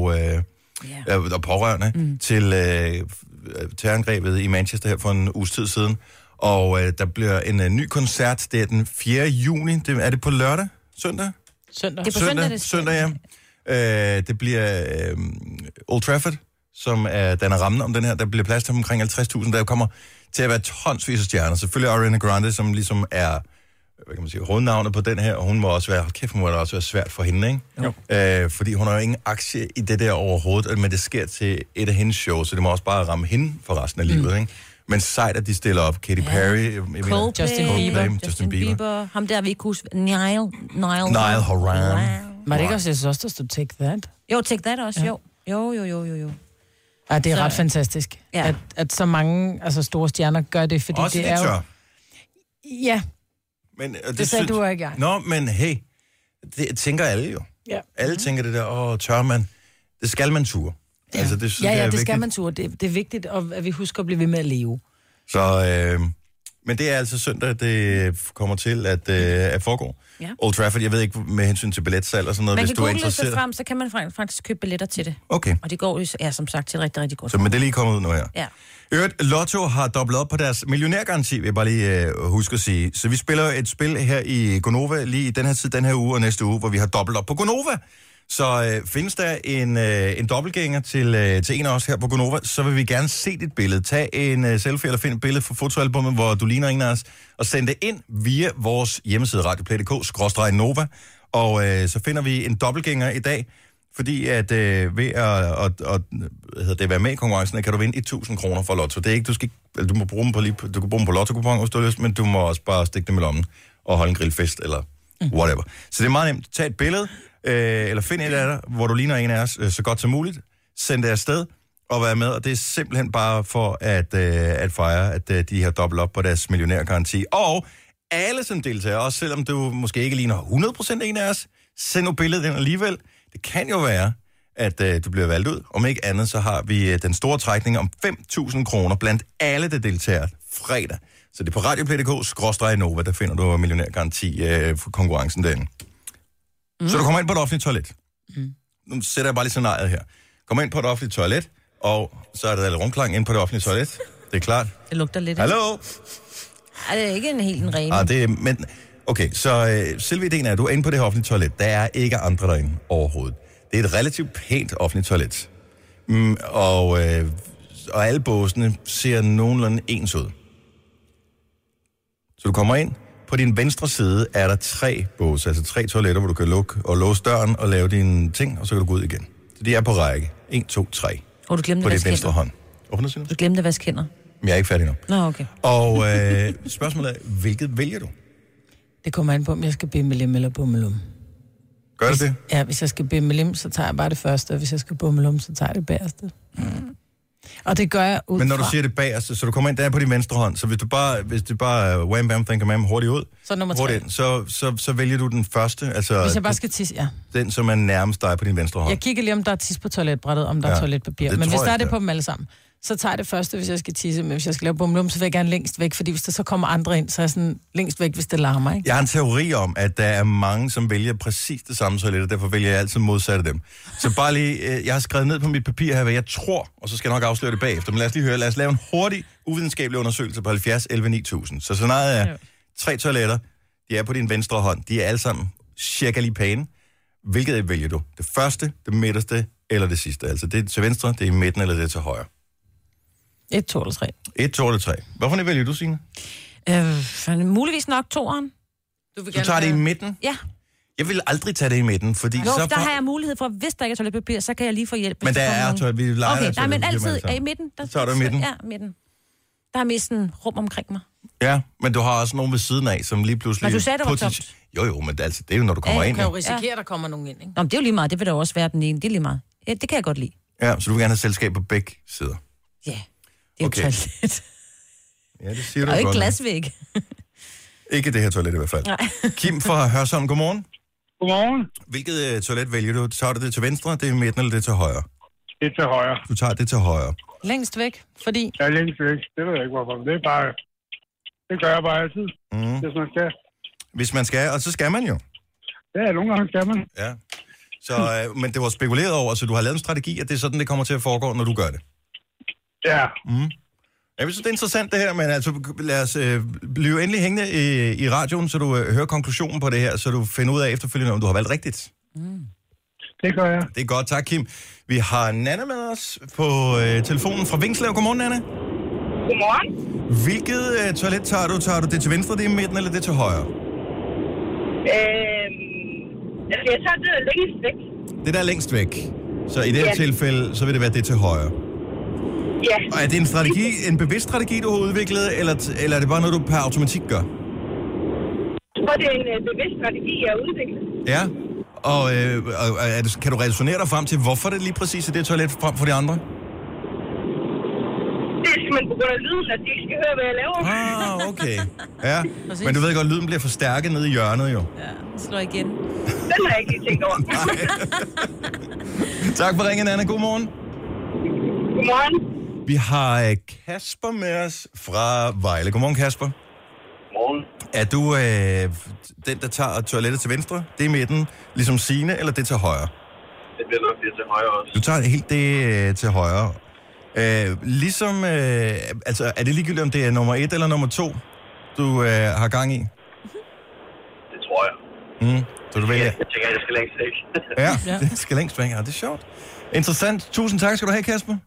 og pårørende til terrorangrebet i Manchester her for en uges tid siden. Og der bliver en ny koncert, det er den 4. juni. Er det på lørdag? Søndag? Søndag. Det er på søndag, Søndag, ja. Det bliver Old Trafford, som danner rammen om den her. Der bliver plads til omkring 50.000. Der kommer til at være tonsvis af stjerner. Selvfølgelig Ariana Grande, som ligesom er hovednavnet på den her, og hun må også være, må det også være svært for hende, ikke? Fordi hun har jo ingen aktie i det der overhovedet, men det sker til et af hendes shows, så det må også bare ramme hende for resten af livet, ikke? Men sejt, at de stiller op. Katy Perry, Justin Bieber. Ham der, vi ikke huske. Niall Horan. Var det ikke også, jeg synes også, der stod Take That? Jo, Take That også, ja. Jo. Ja, det er ret fantastisk, at så mange store stjerner gør det, fordi også det er jo... Ja, men, det sagde du ikke, jeg. Nå, men hey, det tænker alle jo. Ja. Alle tænker det der, tør man. Det skal man ture. Ja, altså, det skal man ture. Det er vigtigt, at vi husker at blive ved med at leve. Så, men det er altså søndag, det kommer til at foregå. Ja. Old Trafford, jeg ved ikke med hensyn til billetsalg og sådan noget, hvis du er interesseret. Man kan frem, så kan man faktisk købe billetter til det. Okay. Og det går som sagt til rigtig, rigtig godt. Så men det er lige kommet ud nu her. Ja. Lotto har dobblet op på deres millionærgaranti, vil jeg bare lige huske at sige. Så vi spiller et spil her i Gonova lige i den her tid, den her uge og næste uge, hvor vi har dobbelt op på Gonova. Så findes der en dobbeltgænger til en af os her på Gonova, så vil vi gerne se dit billede. Tag en selfie eller find et billede fra fotoalbummet, hvor du ligner en af os, og send det ind via vores hjemmeside radioplay.dk/Nova. Og så finder vi en dobbeltgænger i dag, fordi at ved at være med i konkurrencen, kan du vinde 1.000 kroner for Lotto. Det er ikke, du må bruge dem på du kan bruge dem på Lotto-kupon, hvis du har lyst, men du må også bare stikke dem i lommen og holde en grillfest eller whatever. Så det er meget nemt. Tag et billede, eller find et af dig, hvor du ligner en af os så godt som muligt. Send det afsted og være med, og det er simpelthen bare for at fejre, at de har dobbelt op på deres millionærgaranti. Og alle som deltager, også selvom du måske ikke ligner 100% en af os, send nu billedet ind alligevel. Det kan jo være, at du bliver valgt ud. Om ikke andet, så har vi den store trækning om 5.000 kroner blandt alle, der deltager fredag. Så det er på radioplay.dk/Nova, der finder du millionærgaranti for konkurrencen derinde. Så du kommer ind på et offentligt toilet. Nu sætter jeg bare lige scenariet her. Kommer ind på et offentligt toilet, og så er der lidt rumklang ind på det offentlige toilet. Det er klart. Det lugter lidt. Hallo? Ej, det er ikke en helt ren. Men okay, så selve ideen er, at du er inde på det her offentlige toilet. Der er ikke andre derinde overhovedet. Det er et relativt pænt offentligt toilet. Og alle båsene ser nogenlunde ens ud. Så du kommer ind. På din venstre side er der 3 båse, altså 3 toiletter, hvor du kan lukke og låse døren og lave dine ting, og så kan du gå ud igen. Så de er på række. 1, 2, 3. Og du glemte på at din vaske venstre hænder. hånd. Du glemte at vaske hænder. Men jeg er ikke færdig nu. Nå, okay. Og spørgsmålet er, hvilket vælger du? Det kommer an på, om jeg skal bimmelim eller bummelum. Gør det? Ja, hvis jeg skal bimmelim, så tager jeg bare det første, og hvis jeg skal bummelum, så tager jeg det bagerste. Og det gør jeg ud. Men når du siger det bagerste, så du kommer ind der på din venstre hånd, så hvis du bare wham bam think mam hurtigt ud, så nummer 3. Så vælger du den første, altså hvis jeg bare skal tisse, ja. Den som er nærmest dig på din venstre hånd. Jeg kigger lige om der er tis på toiletbrættet, om der er toiletpapir. Men hvis der er det på dem alle sammen, så tager jeg det første, hvis jeg skal tisse. Men hvis jeg skal lave bummelum, så vil jeg gerne længst væk, fordi hvis der så kommer andre ind, så er jeg sådan længst væk, hvis det larmer, ikke? Jeg har en teori om, at der er mange, som vælger præcis det samme toilet, og derfor vælger jeg altid modsatte dem. Så bare lige, jeg har skrevet ned på mit papir her, hvad jeg tror, og så skal jeg nok afsløre det bagefter. Men lad os lave en hurtig, uvidenskabelig undersøgelse på 70 11 9000. Så scenariet er 3 toiletter, de er på din venstre hånd, de er alle sammen cirka lige pæne. Hvilket vælger du? Det første, det midterste eller det sidste? Altså det er til venstre, det er i midten eller det er til højre? 1, 2 eller 3. 1, 2 eller 3. Hvorfor vælger du, Signe? Muligvis nok 2'eren. Du tager det i midten? Ja. Jeg vil aldrig tage det i midten, fordi så der har jeg mulighed for, hvis der ikke er toiletpapir, så kan jeg lige få hjælp. Men der er toilet, vi leger okay, nej, men altid er i midten. Der tager du i midten? Ja, midten. Der er mest en rum omkring mig. Ja, men du har også nogen ved siden af, som lige pludselig... Men du sagde, det var tomt. Jo, men det er jo, når du kommer ind. Du kan jo risikere, at der kommer nogen ind, ikke? Nå, men det er jo lige meget. Det vil der også være den ene. Det er lige meget. Ja, det kan jeg godt lide. Ja, så du vil gerne have selskab på begge sider? Ja, det er jo toilet. Ja, det siger du og godt. ikke glasvæg. Ikke det her toilet i hvert fald. Nej. Kim fra Hørsholm, godmorgen. Godmorgen. Hvilket toilet vælger du? Tager du det til venstre, det er i midten, eller det er til højre? Det er til højre. Du tager det til højre. Længst væk, fordi... Ja, længst væk. Det ved jeg ikke, hvorfor. Det er bare... Det gør jeg bare altid, hvis man skal. Hvis man skal, og så skal man jo. Ja, nogle gange skal man. Ja. Så, men det var spekuleret over, så du har lavet en strategi, at det er sådan, det kommer til at foregå, når du gør det. Ja. Jeg synes, det er interessant det her, men altså, lad os blive endelig hængende i radioen, så du hører konklusionen på det her, så du finder ud af efterfølgende, om du har valgt rigtigt. Det gør jeg. Det er godt, tak Kim. Vi har Nanna med os på telefonen fra Vingslev. Godmorgen, Nanna. Godmorgen. Hvilket toilet tager du? Tager du det til venstre, det er i midten, eller det til højre? Jeg tager det længst væk. Det der er længst væk. Så i det her tilfælde, så vil det være det til højre. Ja. Og er det en strategi, en bevidst strategi, du har udviklet, eller er det bare noget, du per automatik gør? Jeg tror, det er en bevidst strategi, jeg har udviklet. Ja, og kan du resonere dig frem til, hvorfor det lige præcis er det toilet frem for de andre? Det er simpelthen på grund af lyden, at de ikke skal høre, hvad jeg laver. Okay. Ja, men du ved godt, at lyden bliver forstærket nede i hjørnet jo. Ja, slå igen. Den har jeg ikke lige tænkt over. Tak for ringen, Anna. God morgen. Godmorgen. Vi har Kasper med os fra Vejle. Godmorgen, Kasper. Godmorgen. Er du den, der tager toilettet til venstre? Det er midten, ligesom Signe, eller det til højre? Det bliver nok det til højre også. Du tager helt det til højre. Altså, er det ligegyldigt, om det er nummer 1 eller nummer 2, du har gang i? Det tror jeg. Så du vælger? Jeg tænker, at det skal længst væk. Ja, det skal længst væk. Ja, det er sjovt. Interessant. Tusind tak skal du have, Kasper.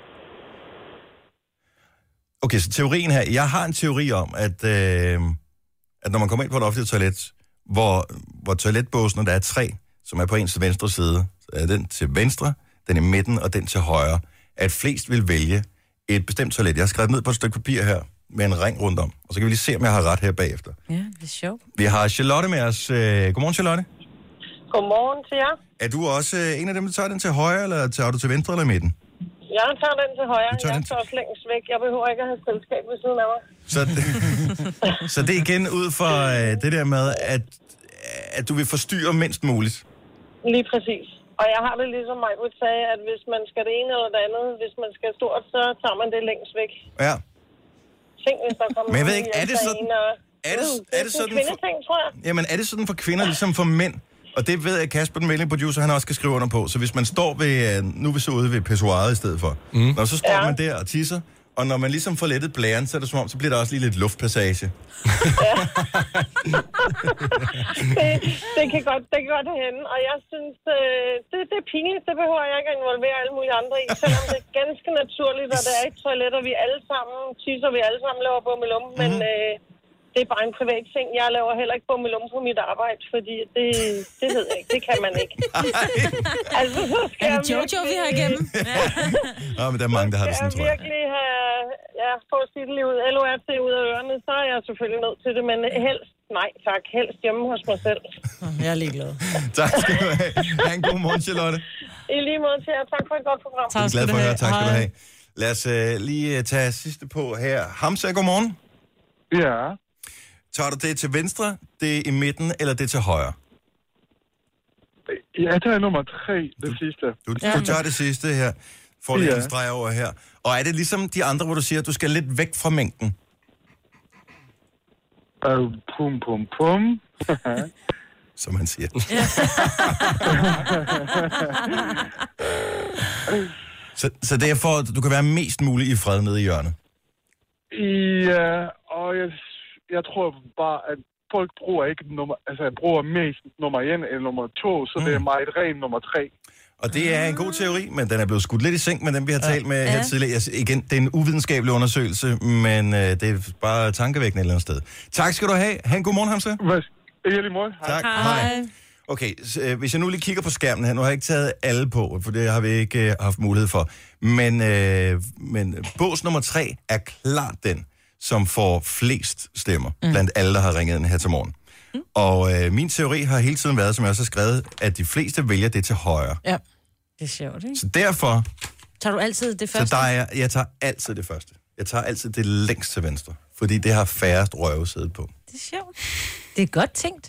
Okay, så teorien her. Jeg har en teori om, at når man kommer ind på et offentligt toilet, hvor toiletbåsene, der er 3, som er på ens venstre side, så er den til venstre, den i midten og den til højre, at flest vil vælge et bestemt toilet. Jeg har skrevet ned på et stykke papir her, med en ring rundt om, og så kan vi lige se, om jeg har ret her bagefter. Ja, det er sjovt. Vi har Charlotte med os. Godmorgen, Charlotte. Godmorgen til jer. Er du også en af dem, der tager den til højre, eller tager du til venstre eller midten? Jeg tager den til højre. Jeg tager også længst væk. Jeg behøver ikke at have selskab ved siden af mig. Så det er igen ud fra det der med, at du vil forstyrre mindst muligt? Lige præcis. Og jeg har det ligesom mig vil sige, at hvis man skal det ene eller det andet, hvis man skal stort, så tager man det længst væk. Ja. Tænk, hvis der kommer... Men jeg ved ikke, er det sådan... Er det sådan kvindeting, tror jeg. Jamen, er det sådan for kvinder, ligesom for mænd? Og det ved jeg, Kasper, den melding producer, han også skal skrive under på. Så hvis man står ved... Nu er vi så ude ved pissoiret i stedet for. Når så står man der og tisser, og når man ligesom får lettet blæren, så er det som om, så bliver der også lige lidt luftpassage. Ja. det kan godt hende. Og jeg synes, det er pinligt. Det behøver jeg ikke at involvere alle mulige andre i. Selvom det er ganske naturligt, og det er et toilet, og vi alle sammen tisser, vi alle sammen laver bummelum. Men det er bare en privat ting. Jeg laver heller ikke bummelum på mit arbejde, fordi det ved jeg ikke. Det kan man ikke. Altså, så skal er det Jojo, vi har igennem? Ja, men der er mange, der har det sådan, tror jeg. få sit liv ud, LORT ud af ørerne, så er jeg selvfølgelig nødt til det, men helst, nej tak, helst hjemme hos mig selv. Jeg er ligeglad. Tak skal du have. Ha' en god morgen, Charlotte. I lige måde til jer. Tak for et godt program. Tak skal du have. Tak skal du have. Lad os lige tage sidste på her. Hamza, godmorgen. Ja. Tager du det til venstre, det i midten, eller det til højre? Jeg tager nummer 3, det sidste. Du tager det sidste her. Får lige en streg over her. Og er det ligesom de andre, hvor du siger, at du skal lidt væk fra mængden? Pum, pum, pum. Som han siger. Så det er for, at du kan være mest muligt i fred nede i hjørnet? Ja, og jeg tror bare, at folk bruger ikke bruger mest nummer 1 eller nummer 2, så det er meget rent nummer 3. Og det er en god teori, men den er blevet skudt lidt i seng med dem, vi har talt med her tidligere. Igen, det er en uvidenskabelig undersøgelse, men det er bare tankevækkende et eller andet sted. Tak skal du have. Ha' en god morgen, Hamza. Tak. Hej. Okay, så, hvis jeg nu lige kigger på skærmen her, nu har jeg ikke taget alle på, for det har vi ikke haft mulighed for. Men bås nummer 3 er klart den, som får flest stemmer blandt alle, der har ringet ind her til morgen. Og min teori har hele tiden været, som jeg også har skrevet, at de fleste vælger det til højre. Ja, det er sjovt, ikke? Så derfor... Tager du altid det første? Så jeg tager altid det første. Jeg tager altid det længst til venstre, fordi det har færrest røvesæde på. Det er sjovt. Det er godt tænkt.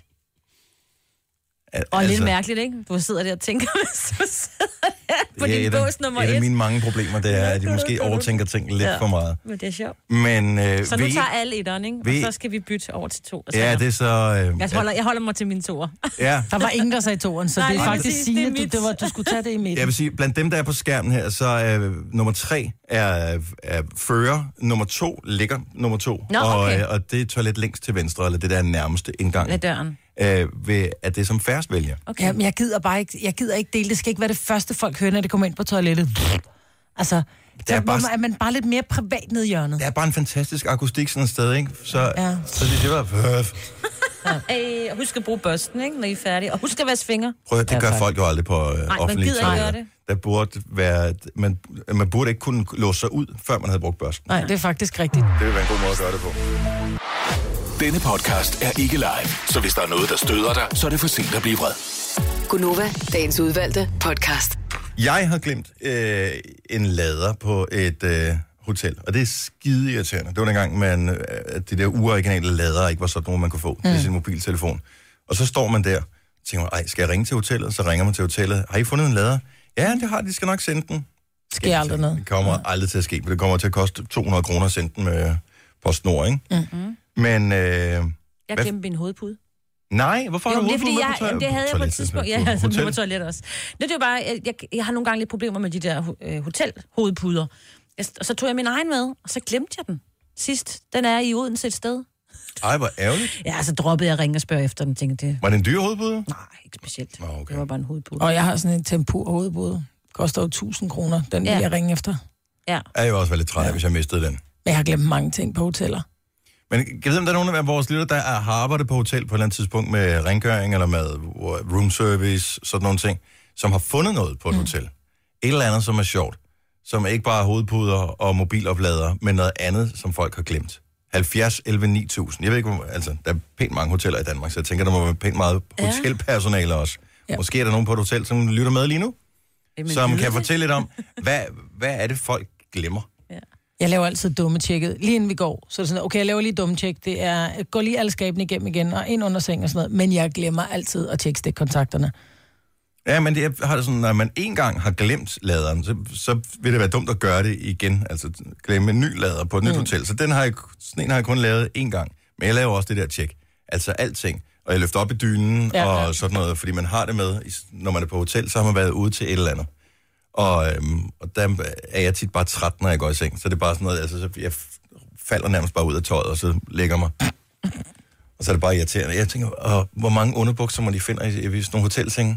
Og lidt mærkeligt, ikke? Du sidder der og tænker, hvis du sidder der på din bås nummer 1. Et af mine mange problemer, det er, at de måske overtænker ting lidt for meget. Men det er sjovt. Så nu tager alle etteren, ikke? Og så skal vi bytte over til 2. Ja, det er så... Jeg holder mig til mine 2'er. Ja. Der var ingen, der sagde 2'eren, så det er faktisk Signe, du skulle tage det i midten. Jeg vil sige, blandt dem, der er på skærmen her, så nummer 3 er fører, nummer 2 ligger nummer 2. Nå, okay. Og det er toilet længst til venstre, eller det der nærmeste indgang. Ved døren. At det som færrest vælger. Okay. Jamen, jeg gider ikke dele. Det skal ikke være det første, folk hører, når de kommer ind på toilettet. Altså, er man bare lidt mere privat ned i hjørnet. Det er bare en fantastisk akustik sådan et sted, ikke? Så det var... Husk at bruge børsten, ikke, når I er færdige. Og husk at vaske fingre. Prøv at det gør folk jo aldrig på offentlige toiletter. Der burde være... Man burde ikke kunne låse sig ud, før man havde brugt børsten. Nej, det er faktisk rigtigt. Det vil være en god måde at gøre det på. Denne podcast er ikke live, så hvis der er noget, der støder dig, så er det for sent at blive vred. Gunova, dagens udvalgte podcast. Jeg har glemt en lader på et hotel, og det er skide irriterende. Det var dengang, at de der uoriginale lader ikke var sådan nogle, man kunne få til sin mobiltelefon. Og så står man der og tænker, skal jeg ringe til hotellet? Så ringer man til hotellet. Har I fundet en lader? Ja, det har de. Skal nok sende den. Det sker aldrig noget. Det kommer aldrig til at ske, men det kommer til at koste 200 kroner at sende den med PostNord, ikke? Mm-hmm. Men... jeg glemte min hovedpude. Nej, hvorfor har du hovedpude med på toilet? Det havde jeg på et tidspunkt. Ja, altså på toilet også. Det er jo bare, jeg har nogle gange lidt problemer med de der hotelhovedpuder. Og så tog jeg min egen med, og så glemte jeg den sidst. Den er i Odense et sted. Ej, hvor ærgerligt. Ja, så droppede jeg at ringe og spørge efter den, tænkte det. Var det en dyr hovedpude? Nej, ikke specielt. Okay. Det var bare en hovedpude. Og jeg har sådan en tempur hovedpude. Koster jo 1000 kroner. Den vil jeg ringe efter. Ja. Jeg er jo også været lidt træt af, hvis jeg mistede den. Men jeg har glemt mange ting på hoteller. Men jeg ved, om der er nogen af vores lytter, der har arbejdet på hotel på et eller andet tidspunkt med rengøring eller med room service, sådan nogle ting, som har fundet noget på et hotel. Et eller andet, som er sjovt. Som ikke bare er hovedpuder og mobilopladere, men noget andet, som folk har glemt. 70 11 9000. Jeg ved ikke, der er pænt mange hoteller i Danmark, så jeg tænker, der må være pænt meget hotelpersonale også. Ja. Måske er der nogen på et hotel, som lytter med lige nu, som kan fortælle lidt om, hvad er det, folk glemmer? Ja. Jeg laver altid dumme tjekket. Lige inden vi går, så er det sådan, okay, jeg laver lige dumme tjek. Det er, gå lige alle skabene igennem igen, og ind under seng og sådan noget. Men jeg glemmer altid at tjekke stikkontakterne. Ja, men jeg har det sådan, når man en gang har glemt laderen, så vil det være dumt at gøre det igen. Altså glemme en ny lader på et nyt hotel. Så sådan en har jeg kun lavet en gang. Men jeg laver også det der tjek. Altså alting. Og jeg løfter op i dynen og sådan noget, fordi man har det med, når man er på hotel, så har man været ude til et eller andet. Og der er jeg tit bare træt, når jeg går i seng. Så det er bare sådan noget, altså så jeg falder nærmest bare ud af tøjet, og så lægger mig. Og så er det bare irriterende. Jeg tænker, hvor mange underbukser må de finde i sådan nogle hotelsenge?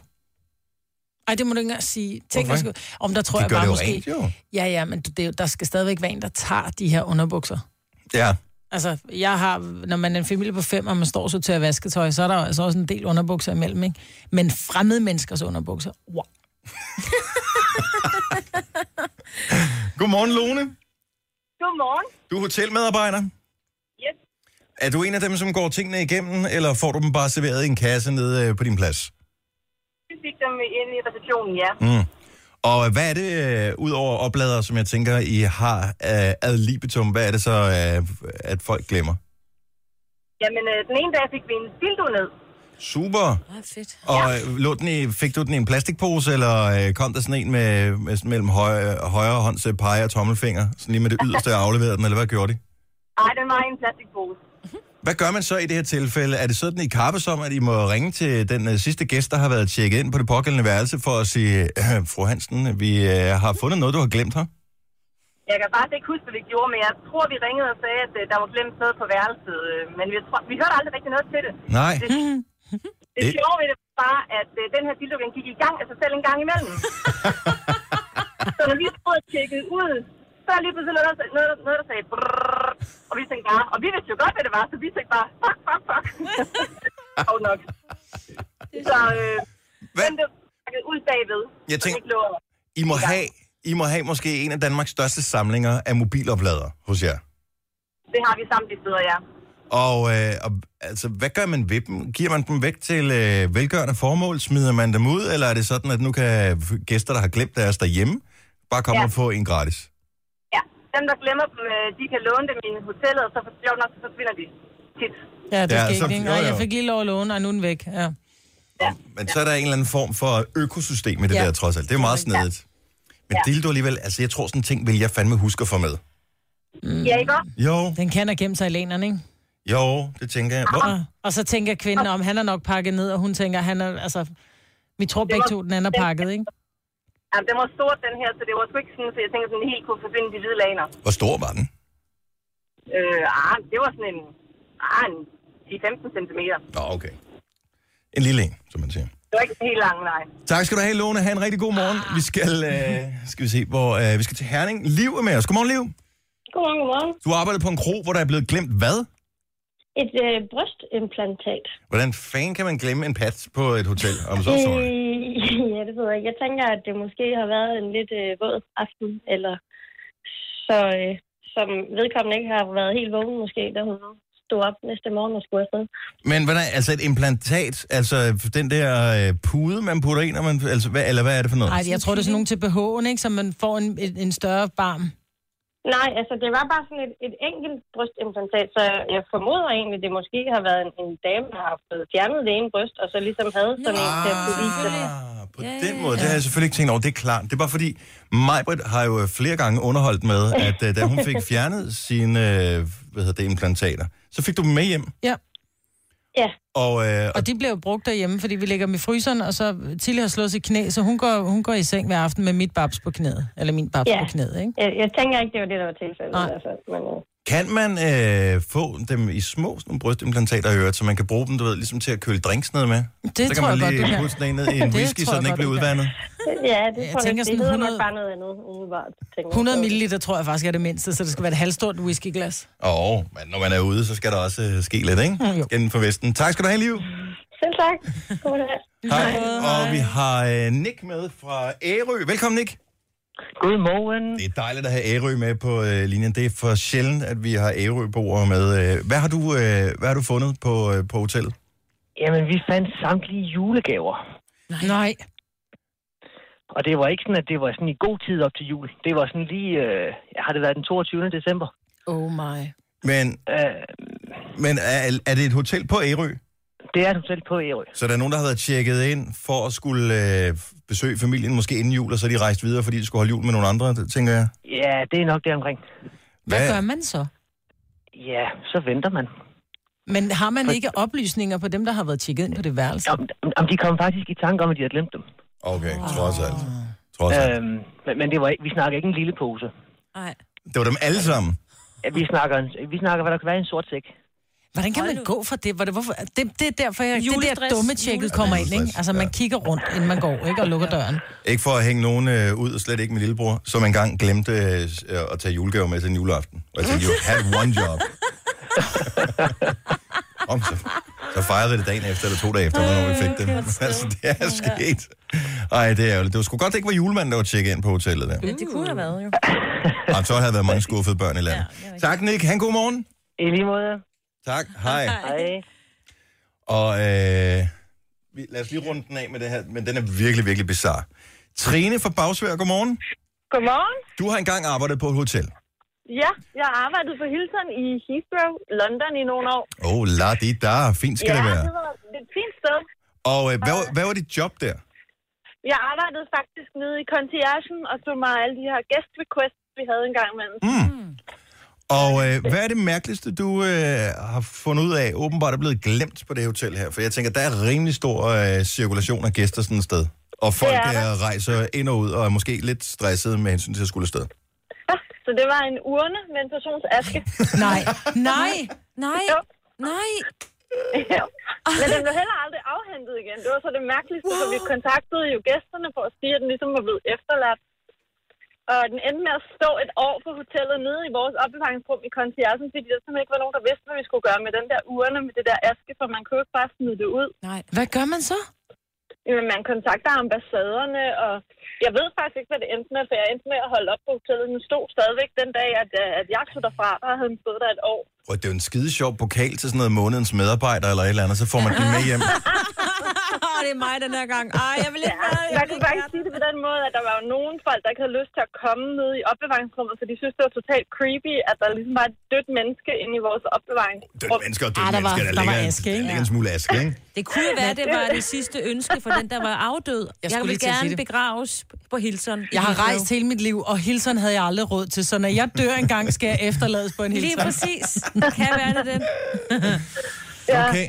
Ej, det må du ikke engang sige. Tænk, om der tror jeg bare måske... Rent, jo. Ja, men der skal stadigvæk være en, der tager de her underbukser. Ja. Altså, når man er en familie på 5, og man står så til at vaske tøj, så er der altså også en del underbukser imellem, ikke? Men fremmede menneskers underbukser, wow. Godmorgen, Lone. Godmorgen. Du er hotelmedarbejder? Yes. Er du en af dem, som går tingene igennem, eller får du dem bare serveret i en kasse nede på din plads? Vi fik dem ind i receptionen, ja. Og hvad er det, ud over oplader, som jeg tænker, I har ad libitum, hvad er det så, at folk glemmer? Jamen, den ene dag fik vi en dildo ned. Super. Fedt. Og fik du den i en plastikpose, eller kom der sådan en med sådan mellem højre hånds pege og tommelfinger, sådan lige med det yderste afleverede den, eller hvad gjorde de? Nej, den var i en plastikpose. Hvad gør man så i det her tilfælde? Er det sådan, I kappes om, at I må ringe til den sidste gæst, der har været tjekket ind på det pågældende værelse, for at sige, fru Hansen, vi har fundet noget, du har glemt her? Jeg kan faktisk ikke huske, hvad vi gjorde, men jeg tror, vi ringede og sagde, at der var glemt noget på værelset. Men vi hørte aldrig rigtig noget til det. Nej. Det sjove ved det var bare, at den her dildo, den gik i gang af sig selv en gang imellem. Så når vi stod og tjekkede ud, så er lige pludselig noget, der sagde brrrr, og vi tænkte bare, og vi vidste jo godt, hvad det var, så vi tænkte bare, fuck. Og nok. Så den blev pakket ud bagved. Jeg tænker, I må have måske en af Danmarks største samlinger af mobilopladere hos jer. Det har vi samtlige steder, ja. Og altså, hvad gør man ved dem? Giver man dem væk til velgørende formål? Smider man dem ud? Eller er det sådan, at nu kan gæster, der har glemt deres derhjemme, bare komme og få en gratis? Ja, dem, der glemmer dem, de kan låne dem i hotellet, og så forsvinder de tit. Ja, det skal ikke. Nej, jeg fik lige lov at låne, og nu er den væk. Ja. Men så er der en eller anden form for økosystem i det der, trods alt. Det er jo meget snedigt. Men dildo alligevel, altså jeg tror sådan en ting, vil jeg fandme huske at få med. Ja, ikke også? Jo. Den kan have gemt sig i lænerne, ikke? Jo, det tænker jeg. Og så tænker kvinden om, han er nok pakket ned, og hun tænker, han er, altså, vi tror begge to, den anden er pakket, ikke? Ja, den var stor, den her, så det var sgu ikke sådan, så jeg tænker sådan helt kunne forsvinde de hvide laner. Hvor stor var den? Det var sådan en 10-15 centimeter. Nå, okay. En lille en, som man siger. Det var ikke helt lang, nej. Tak skal du have, Lone. Ha' en rigtig god morgen. Vi skal vi se, hvor vi skal til Herning. Liv er med os. Godmorgen, Liv. Godmorgen. Du arbejder på en kro, hvor der er blevet glemt hvad? Et brystimplantat. Hvordan fanden kan man glemme en pat på et hotel? Om så ja, det ved jeg ikke. Jeg tænker, at det måske har været en lidt våd aften, eller så som vedkommende ikke har været helt vågen måske, da hun stod op næste morgen og skulle afsted. Men hvordan, altså et implantat, altså den der pude, man putter ind, og man, altså, eller hvad er det for noget? Nej, jeg tror, det er sådan nogen til BH'en, ikke? Så man får en større barm. Nej, altså det var bare sådan et enkelt brystimplantat, så jeg formoder egentlig, det måske har været en dame, der har fået fjernet det ene bryst, og så ligesom havde sådan en til at kunne vise det. På den måde, det har jeg selvfølgelig ikke tænkt over, det er klart. Det er bare fordi, Majbrit har jo flere gange underholdt med, at da hun fik fjernet sine implantater, så fik du dem med hjem. Ja. Ja. Og de blev jo brugt derhjemme, fordi vi lægger dem i fryseren, og så Tilly har slået sit knæ, så hun går i seng hver aften med mit babs på knæet. Eller min babs på knæet, ikke? Jeg tænker ikke, det var det, der var tilfældet. Altså, men, Kan man få dem i små sådan brystimplantater i øret, så man kan bruge dem, du ved, ligesom til at køle drinks ned med? Det så tror jeg godt, du kan. Så kan man lige putte den ned i en whisky, så den ikke bliver udvandet? Ja, det tror jeg. Det hedder 100... nok bare noget andet. 100 milliliter tror jeg faktisk er det mindste, så det skal være et halvstort whiskyglas. Men når man er ude, så skal der også ske lidt, ikke? Inden for Vesten. Tak skal du have, Liv. Selv tak. Hej. Og vi har Nick med fra Ærø. Velkommen, Nick. Godmorgen. Det er dejligt at have Ærø med på linjen. Det er for sjældent, at vi har Ærø-boere med. Hvad har du fundet på hotellet? Jamen, vi fandt samtlige julegaver. Nej. Og det var ikke sådan, at det var sådan i god tid op til jul. Det var sådan lige, har det været den 22. december. Oh my. Men er det et hotel på Ærø? Det er et hotel på Ærø. Så der er nogen, der har været tjekket ind for at skulle besøge familien måske inden jul, og så er de rejst videre, fordi de skulle holde jul med nogle andre, tænker jeg? Ja, det er nok deromkring. Hvad gør man så? Ja, så venter man. Men har man ikke oplysninger på dem, der har været tjekket ind på det værelse? Om de kom faktisk i tanke om, at de havde glemt dem. Okay, trods alt. Men det var ikke, vi snakker ikke en lille pose. Nej. Det var dem alle sammen? Ja, vi snakker, hvad der kan være i en sort sæk. Hvordan kan man gå for det? Det er derfor, det der dumme tjekket kommer ind, ikke? Altså, man kigger rundt, inden man går, ikke? Og lukker døren. Ikke for at hænge nogen ud, og slet ikke min lillebror, som engang glemte at tage julegaver med til en juleaften. Og jeg tænkte, you had one job. Så fejrede vi det dagen efter, eller 2 dage efter, når vi fik det. Altså, det er sket. Ej, det er ærgerligt. Det var sgu godt, det ikke var julemanden, der var tjekket ind på hotellet der. Ja, det kunne have været, jo. Og så havde været mange skuffede børn i landet. Ja, tak, Nick. Han god morgen. I lige måde. Tak. Hej. Hej. Og lad os lige runde den af med det her, men den er virkelig, virkelig bizarre. Trine fra Bagsvær, godmorgen. Godmorgen. Du har engang arbejdet på et hotel. Ja, jeg har arbejdet på Hilton i Heathrow, London i nogle år. La-di-da. Fint skal det være. Ja, det var et fint sted. Og hvad var dit job der? Jeg arbejdede faktisk nede i conciergen og tog mig alle de her guest requests, vi havde engang imellem. Og hvad er det mærkeligste, du har fundet ud af? Åbenbart er blevet glemt på det hotel her. For jeg tænker, der er rimelig stor cirkulation af gæster sådan et sted. Og folk rejser ind og ud og er måske lidt stressede med hensyn til at skulle afsted. Ja, så det var en urne med en persons aske. Nej. Jo. Men den blev heller aldrig afhentet igen. Det var så det mærkeligste, så vi kontaktede jo gæsterne for at sige, at den ligesom var blevet efterladt. Og den endte med at stå et år på hotellet nede i vores opbevaringsrum i conciergen, fordi der simpelthen ikke var nogen, der vidste, hvad vi skulle gøre med den der urne, med det der aske, for man kunne ikke bare smide det ud. Nej. Hvad gør man så? Jamen, man kontakter ambassaderne, og jeg ved faktisk ikke, hvad det endte med, for jeg endte med at holde op på hotellet. Den stod stadigvæk den dag, at jeg tog derfra, og havde den stået der et år. Og det er jo en skide sjov pokal til sådan noget månedens medarbejder eller et eller andet, så får man den med hjem. Det er mig den her gang. Jeg vil ikke jeg kunne faktisk sige det på den måde, at der var jo nogen folk, der ikke havde lyst til at komme ned i opbevaringsrummet, for de synes, det var totalt creepy, at der ligesom var et dødt menneske inde i vores opbevaringsrum. Dødt mennesker. Der ligger en smule aske, ikke? Det kunne være, det var det sidste ønske for den, der var afdød. Jeg vil gerne begraves på Hilton. Jeg har rejst hele mit liv, og Hilton havde jeg aldrig råd til, så når jeg dør engang, skal jeg efterlades på en Hilton. Lige præcis. Kan være det den. Okay.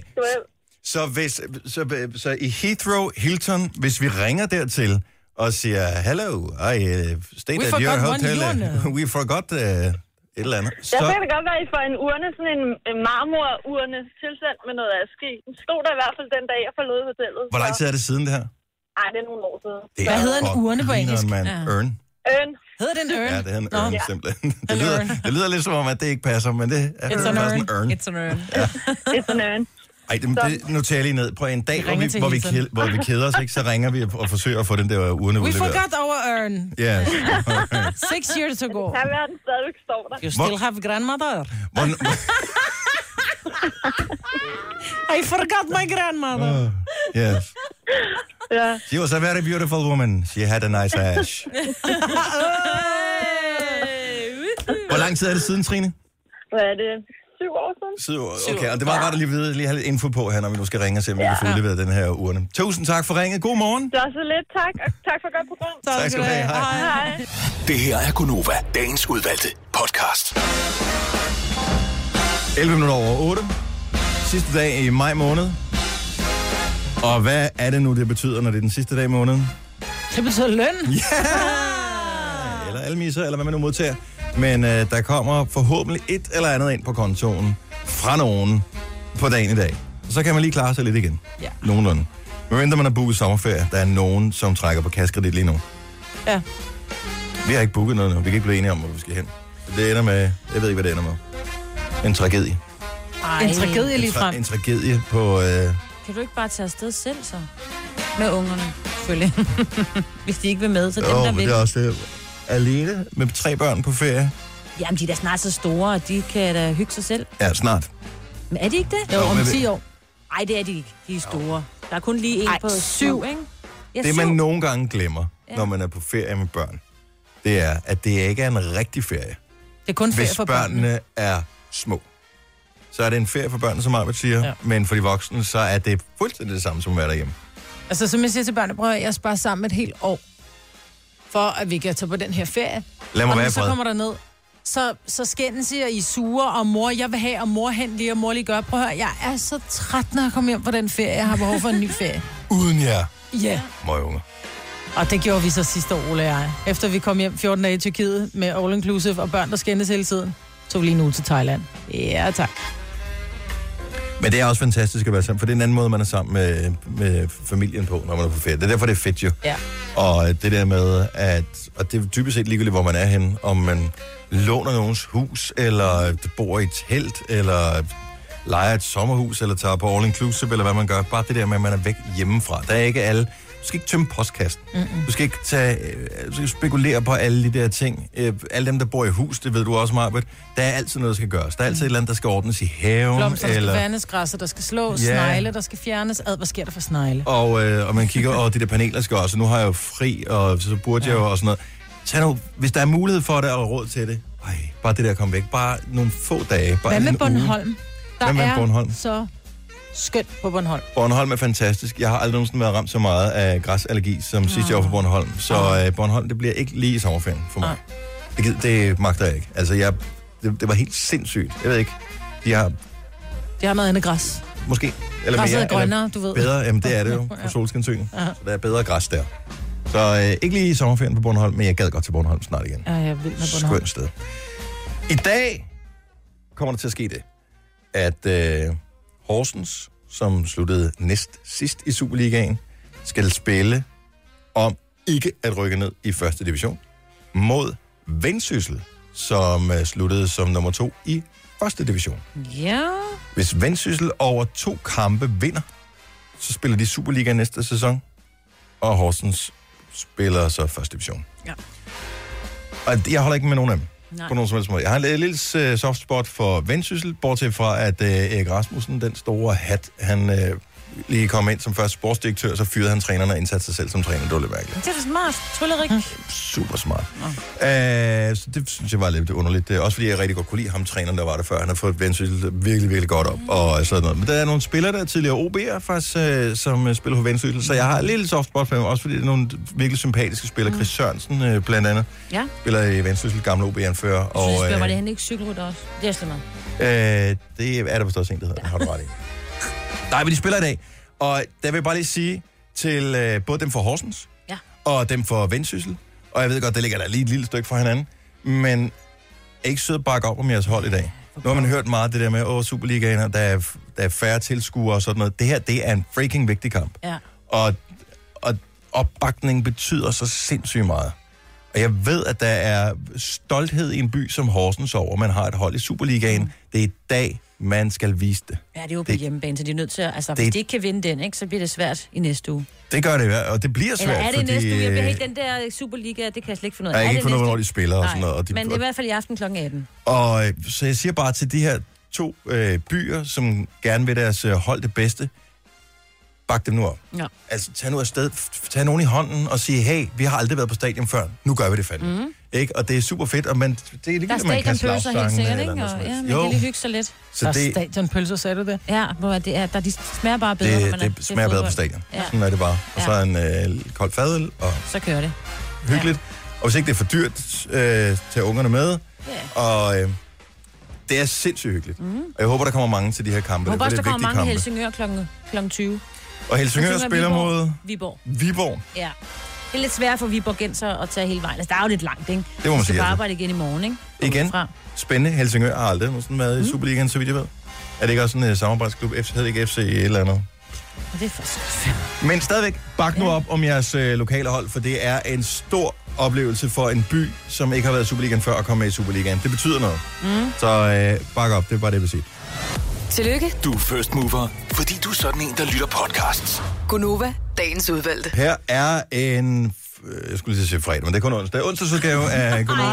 Så i Heathrow, Hilton, hvis vi ringer dertil og siger, hello, I stayed at your hotel, we forgot et eller andet. Så kan det godt være, at I får en urne, sådan en marmorurne tilsendt med noget aske. Den stod der i hvert fald den dag, jeg forlod hotellet. Hvor lang tid er det siden det her? Ej, det er nogle år siden. Hvad hedder en urne på engelsk? Urn. Hedder det en urn? Ja, det er en urn, simpelthen. Det lyder lidt som om, at det ikke passer, men det er faktisk en urn. It's an urn. It's an urn. Ej, det noterer jeg lige ned. På en dag, hvor vi keder os, ikke, så ringer vi og forsøger at få den der urne udleveret. We forgot our urn. Yes. 6 years ago. Det kan være, den stadigvæk står der. You still have grandmother. I forgot my grandmother. Yes. She was a very beautiful woman. She had a nice ash. Hvor lang tid er det siden, Trine? Hvad er det? 7 år siden. 7 år, okay. Og det var ret at lige have lidt info på her, når vi nu skal ringe og se, om vi kan få udleveret den her urne. Tusind tak for ringet. God morgen. Det er så lidt, tak. Og tak for godt program. Tak skal du have. Hej. Det her er Gunova, dagens udvalgte podcast. 11 minutter over 8. Sidste dag i maj måned. Og hvad er det nu, det betyder, når det er den sidste dag i måneden? Det betyder løn. Ja! Eller almisser, eller hvad man nu modtager. Men der kommer forhåbentlig et eller andet ind på kontoen fra nogen på dagen i dag. Så kan man lige klare sig lidt igen. Ja. Nogenlunde. Men venter man har booket sommerferie, der er nogen, som trækker på kassekredit lige nu. Ja. Vi har ikke booket noget nu. Vi kan ikke blive enige om, hvor vi skal hen. Det ender med, jeg ved ikke, hvad det ender med. En tragedie. En tragedie lige frem. En tragedie på... Kan du ikke bare tage afsted selv så? Med ungerne, selvfølgelig. Hvis de ikke vil med, så dem der vil. Det er også det. Alene med 3 børn på ferie. Jamen, de er da snart så store, og de kan da hygge sig selv. Ja, snart. Men er de ikke det? Jo, om 10 år. Nej, det er de ikke. De er store. Der er kun lige en på 7, ikke? Ja, det, man nogle gange glemmer, når man er på ferie med børn, det er, at det ikke er en rigtig ferie. Det er kun ferie for børnene. Hvis børnene er små, så er det en ferie for børnene, som Arbet siger. Ja. Men for de voksne, så er det fuldstændig det samme, som at være derhjemme. Altså, som jeg siger til børnene, prøv at jeg sparer sammen et helt år, for at vi kan tage på den her ferie. Lad mig være så kommer der ned. Så skændes I sure, og mor, jeg vil have, og mor hen lige, og mor lige gør. Prøv at høre, jeg er så træt, når jeg kommer hjem på den ferie. Jeg har behov for en ny ferie. Uden jer. Ja. Møgunger. Og det gjorde vi så sidste år, Ole og jeg. Efter vi kom hjem 14 dage i Tyrkiet med all inclusive og børn, der skændes hele tiden, så vi lige nu til Thailand. Ja, tak. Men det er også fantastisk at være sammen, for det er en anden måde, man er sammen med familien på, når man er på ferie. Det er derfor, det er fedt jo. Ja. Og det der med, at... Og det er typisk set ligegyldigt, hvor man er henne. Om man låner nogens hus, eller bor i et telt, eller lejer et sommerhus, eller tager på all inclusive, eller hvad man gør. Bare det der med, at man er væk hjemmefra. Der er ikke alle... Du skal ikke tømme postkassen. Du skal ikke du skal spekulere på alle de der ting. Alle dem, der bor i hus, det ved du også, Marbet. Der er altid noget, der skal gøres. Der er altid et eller andet, der skal ordnes i haven. Blomster, der skal vandes, græsser, der skal slås, snegle, der skal fjernes. Hvad sker der for snegle? Og man kigger, og de der paneler skal også. Nu har jeg jo fri, og så burde jeg jo også noget. Tag nu, hvis der er mulighed for det, og råd til det, bare det der kom væk. Bare nogle få dage. Bare hvad med Bornholm? Der er Bornholm? Så skønt på Bornholm. Bornholm er fantastisk. Jeg har aldrig nogensinde været ramt så meget af græsallergi, som sidste år på Bornholm. Så Bornholm, det bliver ikke lige i sommerferien for mig. Det magter jeg ikke. Altså, det var helt sindssygt. Jeg ved ikke. De har noget andet græs. Måske. Eller græsset mere, er grønnere, du ved. Bedre, jamen det er det jo på Solskinsøen. Så der er bedre græs der. Så ikke lige i sommerferien på Bornholm, men jeg gad godt til Bornholm snart igen. Ja, jeg vil med Bornholm. Skønt sted. I dag kommer der til at ske det, at Horsens, som sluttede næst sidst i Superligaen, skal spille om ikke at rykke ned i første division mod Vendsyssel, som sluttede som nummer 2 i første division. Ja. Hvis Vendsyssel over 2 kampe vinder, så spiller de Superliga næste sæson, og Horsens spiller så første division. Ja. Og jeg holder ikke med nogen af dem. Nej. På nogen som helst måde. Jeg har en lille soft spot for Vendsyssel, bortset fra, at Erik Rasmussen, den store hat, han lige kom ind som første sportsdirektør, så fyrede han træneren og indsatte sig selv som træner. Det var lidt mærkeligt. Det er smart. Tryllerik. Super smart. Så det synes jeg var lidt underligt. Også fordi jeg rigtig godt kunne lide ham, træneren, der var der før. Han har fået Vendsyssel virkelig, virkelig godt op. Og sådan noget. Men der er nogle spillere, der er tidligere OB'er, faktisk, som spiller på Vendsyssel. Så jeg har en lille soft spot for dem, også fordi det er nogle virkelig sympatiske spillere. Chris Sørensen, blandt andet. Ja. Spiller i Vendsyssel, gamle OB-anfører. Og var det han ikke cykelrytter også? Det er slet det er der vist også en, der hedder. Har du ret i. Nej, men de spiller i dag. Og der vil jeg bare lige sige til både dem fra Horsens, og dem fra Vendsyssel, og jeg ved godt, det ligger der lige et lille stykke fra hinanden, men ikke sød at bakke op om jeres hold i dag. Nu har man hørt meget det der med, Superligaen, der er færre tilskuere og sådan noget. Det her, det er en freaking vigtig kamp. Ja. Og opbakning betyder så sindssygt meget. Og jeg ved, at der er stolthed i en by som Horsens over, man har et hold i Superligaen. Det er i dag, man skal vise det. Ja, det er jo på hjemmebane, så de er nødt til at... Altså, hvis de ikke kan vinde den, ikke, så bliver det svært i næste uge. Det gør det, og det bliver svært, eller er det i næste uge? Jeg bliver helt den der Superliga, det kan jeg slet ikke finde ud af. Jeg kan ikke finde ud af, hvornår de spiller og sådan noget. Og men det er i hvert fald i aften kl. 18. Og så jeg siger bare til de her 2 byer, som gerne vil deres hold det bedste, bak dem nu op. Ja. Altså, tag nu afsted, tag nogen i hånden og sige, hey, vi har aldrig været på stadion før, nu gør vi det fandme. Mm-hmm. Ikke? Og det er super fedt, og det er lige, der er stadionpølser helt sikkert, ikke? Ja, man kan lige hygge sig lidt. Så der er stadionpølser, sagde du det? Ja, det er, de smager bare bedre. Det smager bedre på stadion. Ja. Sådan er det bare. Og så en kold fadøl, og så kører det. Hyggeligt. Ja. Og hvis ikke det er for dyrt, tage ungerne med. Ja. Og det er sindssygt hyggeligt. Mm. Og jeg håber, der kommer mange til de her kampe. Jeg håber også, der kommer mange i Helsingør kl. 20. Og Helsingør spiller mod Viborg. Ja. Det er lidt svært for Viborgenser at tage hele vejen. Altså, der er jo lidt langt, ikke? Det må man sige. Så bare arbejde igen i morgen, ikke? Igen. Spændende. Helsingør har aldrig sådan været i Superligaen, så vidt jeg ved. Er det ikke også en samarbejdsklub? Hedder det ikke FC et eller andet? Og det er faktisk... Men stadigvæk, bak nu op om jeres lokale hold, for det er en stor oplevelse for en by, som ikke har været i Superligaen før, at komme med i Superligaen. Det betyder noget. Så bak op, det er bare det, jeg vil sige. Tillykke. Du er first mover, fordi du er sådan en, der lytter podcasts. Gunova, dagens udvalgte. Her er en... Jeg skulle lige sige fredag, men det er kun onsdag. Onsdagsudgave af Gunova.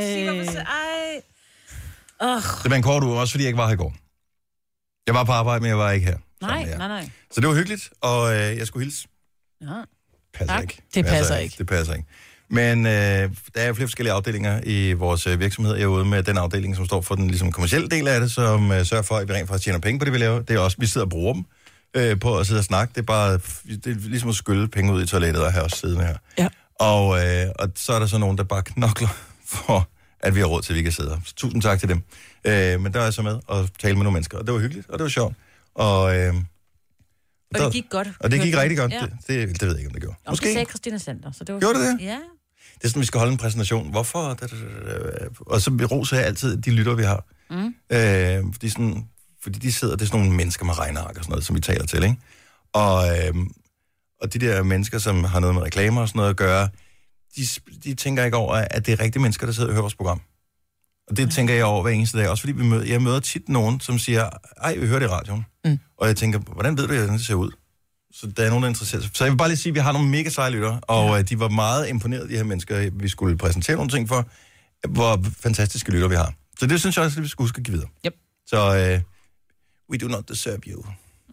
Det var en kort uge, også fordi jeg ikke var her i går. Jeg var på arbejde, men jeg var ikke her. Nej. Så det var hyggeligt, og jeg skulle hilse. Ja. Passer ikke. Det passer ikke. Det passer ikke. Men der er flere forskellige afdelinger i vores virksomhed. Jeg er ude med den afdeling, som står for den ligesom, kommercielle del af det, som sørger for, at vi rent faktisk tjener penge på det, vi laver. Det er også, vi sidder og bruger dem på at sidde og snakke. Det er bare det er ligesom at skylle penge ud i toilettet og have os siddende her. Ja. Og så er der så nogen, der bare knokler for, at vi har råd til, at vi kan sidde her. Så tusind tak til dem. Men der er jeg så med og tale med nogle mennesker, og det var hyggeligt, og det var sjovt. Og det gik godt. Og det gik rigtig godt. Ja. Det ved jeg ikke, om det gjorde. Og det sagde Christina Sander. Så det var gjorde det? Ja. Det er sådan, vi skal holde en præsentation. Hvorfor? Og så roser jeg altid de lytter, vi har. Fordi de sidder, det er sådan nogle mennesker med regneark og sådan noget, som vi taler til, ikke? Og de der mennesker, som har noget med reklamer og sådan noget at gøre, de tænker ikke over, at det er rigtige mennesker, der sidder og hører vores program. Og Og det tænker jeg over hver eneste dag, også fordi jeg møder tit nogen, som siger, ej, vi hører det i radioen. Og jeg tænker, hvordan ved du, hvordan det ser ud? Så der er nogen, der interesserer sig. Så jeg vil bare lige sige, at vi har nogle mega seje lyttere, og de var meget imponeret, de her mennesker, vi skulle præsentere nogle ting for, hvor fantastiske lyttere vi har. Så det synes jeg også, at vi skal huske at give videre. Yep. Så we do not deserve you.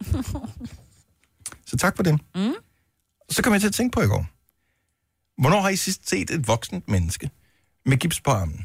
Så tak for det. Så kom jeg til at tænke på i går. Hvornår har I sidst set et voksent menneske med gips på armen?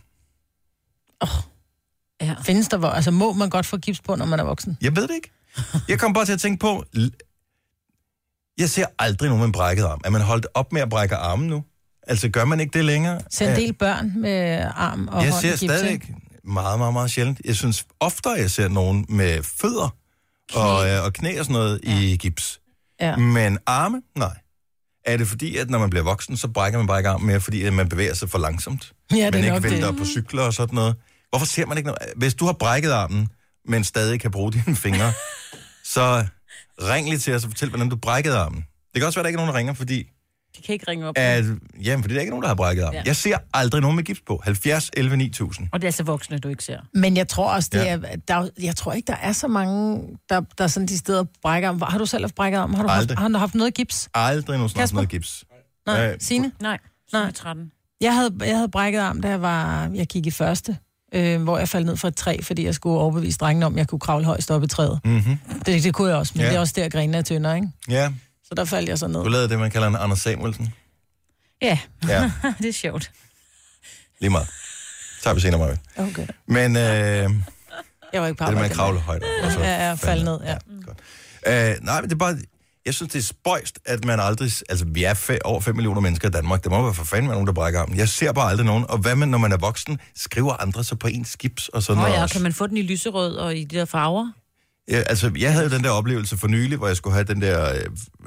Ja. Findes der, altså må man godt få gips på, når man er voksen? Jeg ved det ikke. Jeg kom bare til at tænke på, jeg ser aldrig nogen med en brækket arm. Er man holdt op med at brække armen nu? Altså gør man ikke det længere? Ser en del børn med arm og hånd jeg i ser gips, stadigvæk meget, meget, meget sjældent. Jeg synes oftere, jeg ser nogen med fødder og knæ og sådan noget i gips. Ja. Men arme? Nej. Er det fordi, at når man bliver voksen, så brækker man bare ikke armen mere, fordi at man bevæger sig for langsomt? Ja, man ikke vælter på cykler og sådan noget. Hvorfor ser man ikke noget? Hvis du har brækket armen, men stadig kan bruge dine fingre, så ring lige til os og fortæl, hvordan du brækkede armen. Det kan også være, at der ikke er nogen, der ringer, fordi... De kan ikke ringe op. Jamen, fordi der ikke er nogen, der har brækket armen. Ja. Jeg ser aldrig nogen med gips på. 70, 11, 9000. Og det er så voksne, du ikke ser. Men jeg tror også, jeg tror ikke, der er så mange, der sådan de steder brækker armen. Har du selv haft brækket armen? Har du haft noget gips? Aldrig nogen haft noget gips. Nej, Signe? Nej, 13. Jeg havde brækket arm, da jeg gik i første. Hvor jeg faldt ned fra et træ, fordi jeg skulle overbevise drengene om, at jeg kunne kravle højst op i træet. Mm-hmm. Det kunne jeg også, men det er også der, grenene er tyndere, ikke? Ja. Så der faldt jeg så ned. Du lavede det, man kalder en Anders Samuelsen. Ja. Det er sjovt. Lige meget. Tager vi senere, Maja. Okay. Men jeg var ikke på det med at kravle højt op. Ja, falde ned, ja. Godt. Nej, men det er bare... Jeg synes, det er spøjst, at man aldrig... Altså, vi er over 5 millioner mennesker i Danmark. Det må være for fanden med nogen, der brækker armen. Jeg ser bare aldrig nogen. Og hvad med, når man er voksen, skriver andre så på ens gips og sådan noget. Ja, kan man få den i lyserød og i de der farver? Ja, altså, jeg havde den der oplevelse for nylig, hvor jeg skulle have den der,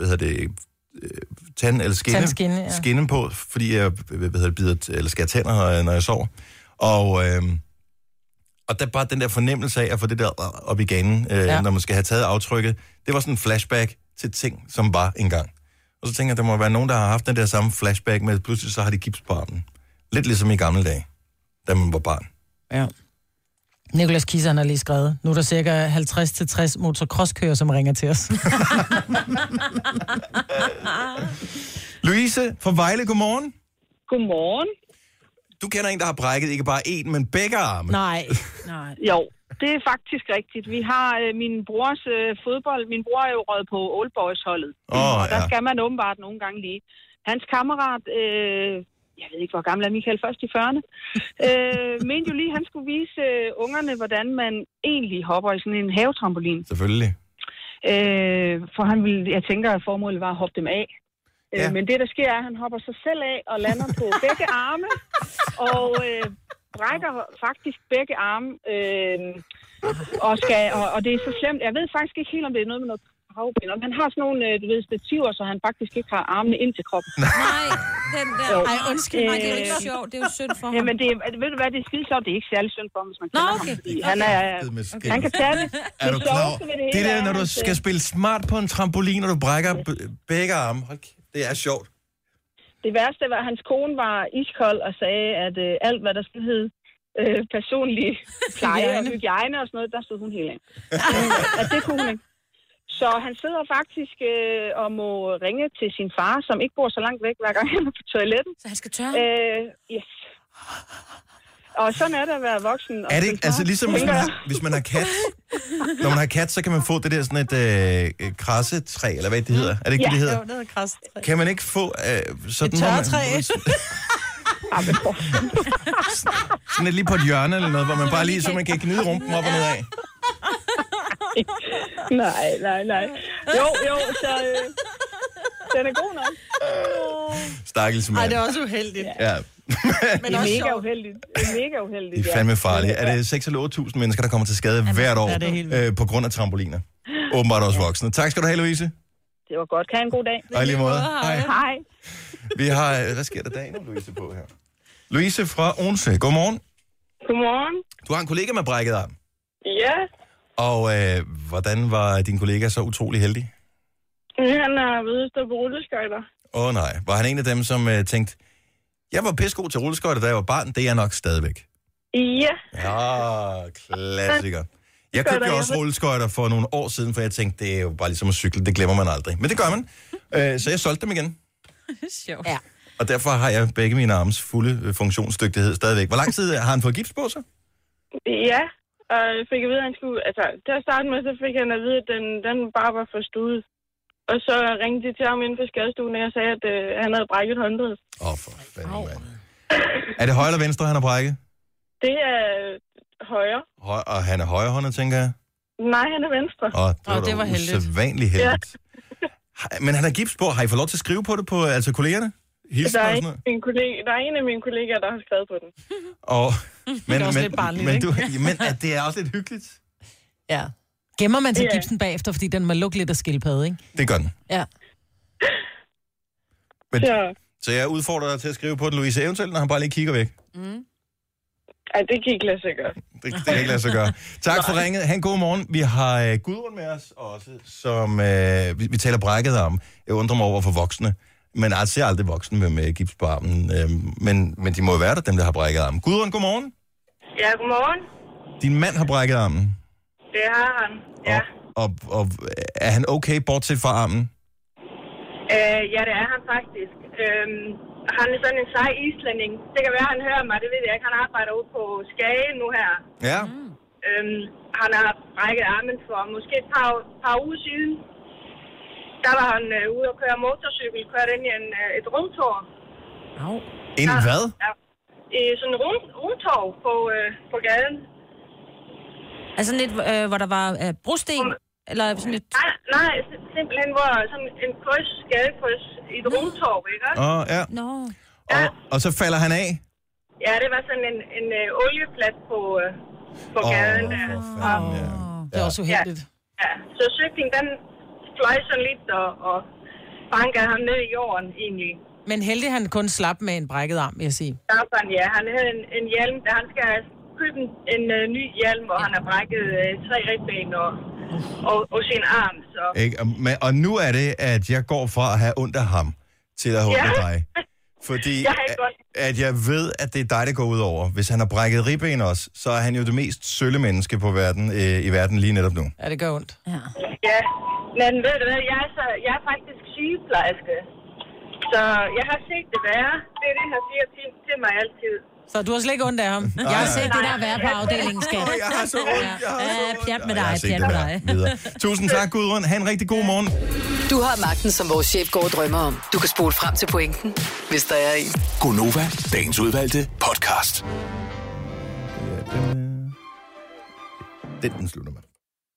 tand- eller skinne på, fordi jeg skærer tænder, når jeg sover. Og der bare den der fornemmelse af at få det der op i ganen, når man skal have taget aftrykket. Det var sådan en flashback til ting, som var engang. Og så tænker jeg, der må være nogen, der har haft den der samme flashback med, at pludselig så har de gips på armen. Lidt ligesom i gamle dage, da man var barn. Ja. Nicolas Kisser har lige skrevet. Nu er der cirka 50-60 motocrosskører, som ringer til os. Louise fra Vejle, godmorgen. Godmorgen. Du kender en, der har brækket ikke bare én, men begge arme. Nej. Jo, det er faktisk rigtigt. Vi har min brors fodbold. Min bror er jo røget på Old Boys-holdet. Og der skal man åbenbart nogle gange lige. Hans kammerat... jeg ved ikke, hvor gammel er Michael, først i 40'erne, mente jo lige, at han skulle vise ungerne, hvordan man egentlig hopper i sådan en havetrampolin. Selvfølgelig. For han ville, jeg tænker, at formålet var at hoppe dem af. Ja. Men det, der sker, er, at han hopper sig selv af og lander på begge arme, og brækker faktisk begge arme, og det er så slemt. Jeg ved faktisk ikke helt, om det er noget med noget havben. Han har sådan nogle, stativer, så han faktisk ikke har armene ind til kroppen. Nej, den der. Ej, undskyld mig, det er jo ikke sjovt. Det er jo synd for ham. Jamen, ved du hvad, det er skide sjovt. Det er ikke særlig synd for ham, hvis man kender ham. Fordi han kan tage det. Er du klar? Det der, når du skal spille smart på en trampolin, og du brækker begge arme. Hold kæft, det er sjovt. Det værste var, at hans kone var iskold og sagde, at alt, hvad der skulle hedde personlig pleje og hygiejne og sådan noget, der stod hun helt af. At det kunne hun ikke. Så han sidder faktisk og må ringe til sin far, som ikke bor så langt væk, hver gang han er på toilettet. Så han skal tørre? Yes. Og sådan er det at være voksen. Er det ikke, altså ligesom hvis man har kat, når man har kat, så kan man få det der sådan et krassetræ, eller hvad det hedder? Er det ikke det hedder? Ja, det hedder krassetræ. Kan man ikke få sådan... Et tørretræ? Sådan lidt lige på et hjørne eller noget, hvor man bare lige, så man kan gnide rumpen op og ned af. Nej. Jo, så den er god nok. Stakkels mand. Ej, det er også uheldigt. Ja. Men det er mega uheldigt. Det er fandme farligt. Er det 6 eller 8.000 mennesker, der kommer til skade hvert år på grund af trampoliner? Åbenbart også voksne. Tak skal du have, Louise. Det var godt. Kan en god dag. Hej lige måde. Hej. Vi har... Hvad sker der dagen, Louise, på her? Louise fra Odense. Godmorgen. Godmorgen. Du har en kollega med brækket arm. Ja. Og hvordan var din kollega så utrolig heldig? Han er ved at stå på rulleskøjter. Nej. Var han en af dem, som tænkte, jeg var pissegod til rulleskøjter, da jeg var barn, det er jeg nok stadigvæk? Ja. Ja, klassiker. Jeg købte jo også rulleskøjter for nogle år siden, for jeg tænkte, det er jo bare ligesom at cykle, det glemmer man aldrig. Men det gør man. Så jeg solgte dem igen. Sjovt. Ja. Og derfor har jeg begge mine armes fulde funktionsdygtighed stadigvæk. Hvor lang tid har han fået gips på sig? Ja, og jeg fik at vide, at han skulle... Altså, til at starte med, så fik han at vide, at den bare var forstudet. Og så ringte de til ham inden for skadestuen, og jeg sagde, at han havde brækket håndledet. For fanden, mand. Er det højre eller venstre, han har brækket? Det er højre. Og han er højrehåndet, tænker jeg? Nej, han er venstre. Det var heldigt. Usædvanligt heldigt. Ja. Men han har gips på. Har I fået lov til at skrive på det på kollegerne? Der er en af mine kollegaer, der har skrevet på den. Men det er også lidt hyggeligt. Ja. Gemmer man til gipsen bagefter, fordi den må lukke lidt af skildpadde, ikke? Det gør den. Ja. Men, så jeg udfordrer dig til at skrive på den, Louise, eventuelt, når han bare lige kigger væk. Ej, det kan ikke lade sig gøre. Det kan ikke lade sig gøre. Tak for ringet. Ha' en god morgen. Vi har Gudrun med os også, som vi taler brækket om. Jeg undrer mig over for voksne. Men jeg ser aldrig voksne med gips på armen. Men de må jo være der, dem der har brækket armen. Gudrun, godmorgen. Ja, godmorgen. Din mand har brækket armen. Det har han, ja. Og er han okay, bortset fra armen? Ja, det er han faktisk. Han er sådan en sej islænding. Det kan være, han hører mig, det ved jeg ikke. Han arbejder ude på Skage nu her. Ja. Han har brækket armen for måske et par uger siden. Der var han ude og køre motorcykel, kørte ind i et rundtog. En hvad? Ja, sådan en rundtog på gaden. Altså lidt, hvor der var brosten? Eller sådan lidt... Nej, simpelthen hvor sådan en gadekryds i et rundtog, ikke? Ja. Og så falder han af? Ja, det var sådan en olieplat på gaden der. Det er også uheldigt. Ja, så cyklen, den fløj sådan lidt og bankede ham ned i jorden egentlig. Men heldig, han kun slap med en brækket arm, vil jeg sige. Ja, han havde en hjelm, der han skal købe en ny hjelm, hvor han har brækket 3 ribben og sin arm. Så. Ikke? Og nu er det, at jeg går fra at have ondt af ham, til at have ondt af dig. Fordi at jeg ved, at det er dig, der går ud over. Hvis han har brækket ribben også, så er han jo det mest sølle menneske på i verden lige netop nu. Ja, det gør ondt. Ja, men ved du hvad, jeg er faktisk sygeplejerske. Så jeg har set det være. Det er det, han siger til mig altid. Så du har slet ikke ondt af ham? Jeg har set det der være på afdelingen, skat. Jeg har så ondt. Pjat med dig, Tusind tak, Gudrun. Ha' en rigtig god morgen. Du har magten, som vores chef går og drømmer om. Du kan spole frem til pointen, hvis der er en. Gonova, dagens udvalgte podcast. Den slutter med.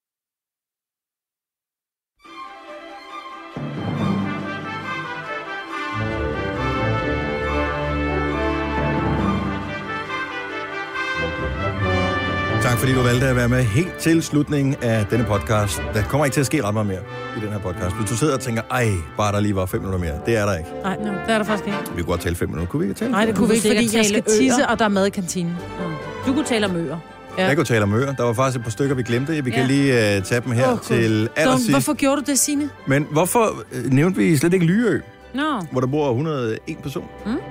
Tak fordi du valgte at være med helt til slutningen af denne podcast. Der kommer ikke til at ske ret meget mere i den her podcast. Hvis du sidder og tænker, bare der lige var 5 minutter mere. Det er der ikke. Nej, det er der faktisk ikke. Vi kunne godt tale 5 minutter. Kunne vi ikke tale? Nej, det kunne vi ikke, fordi jeg skal tisse, og der er mad i kantinen. Du kunne tale om øer. Ja. Jeg kunne tale om øer. Der var faktisk et par stykker, vi glemte. Vi kan lige tage dem her til allersidst. Hvorfor gjorde du det, Signe? Men hvorfor nævnte vi slet ikke Lyø? No. Hvor der bor 101 person.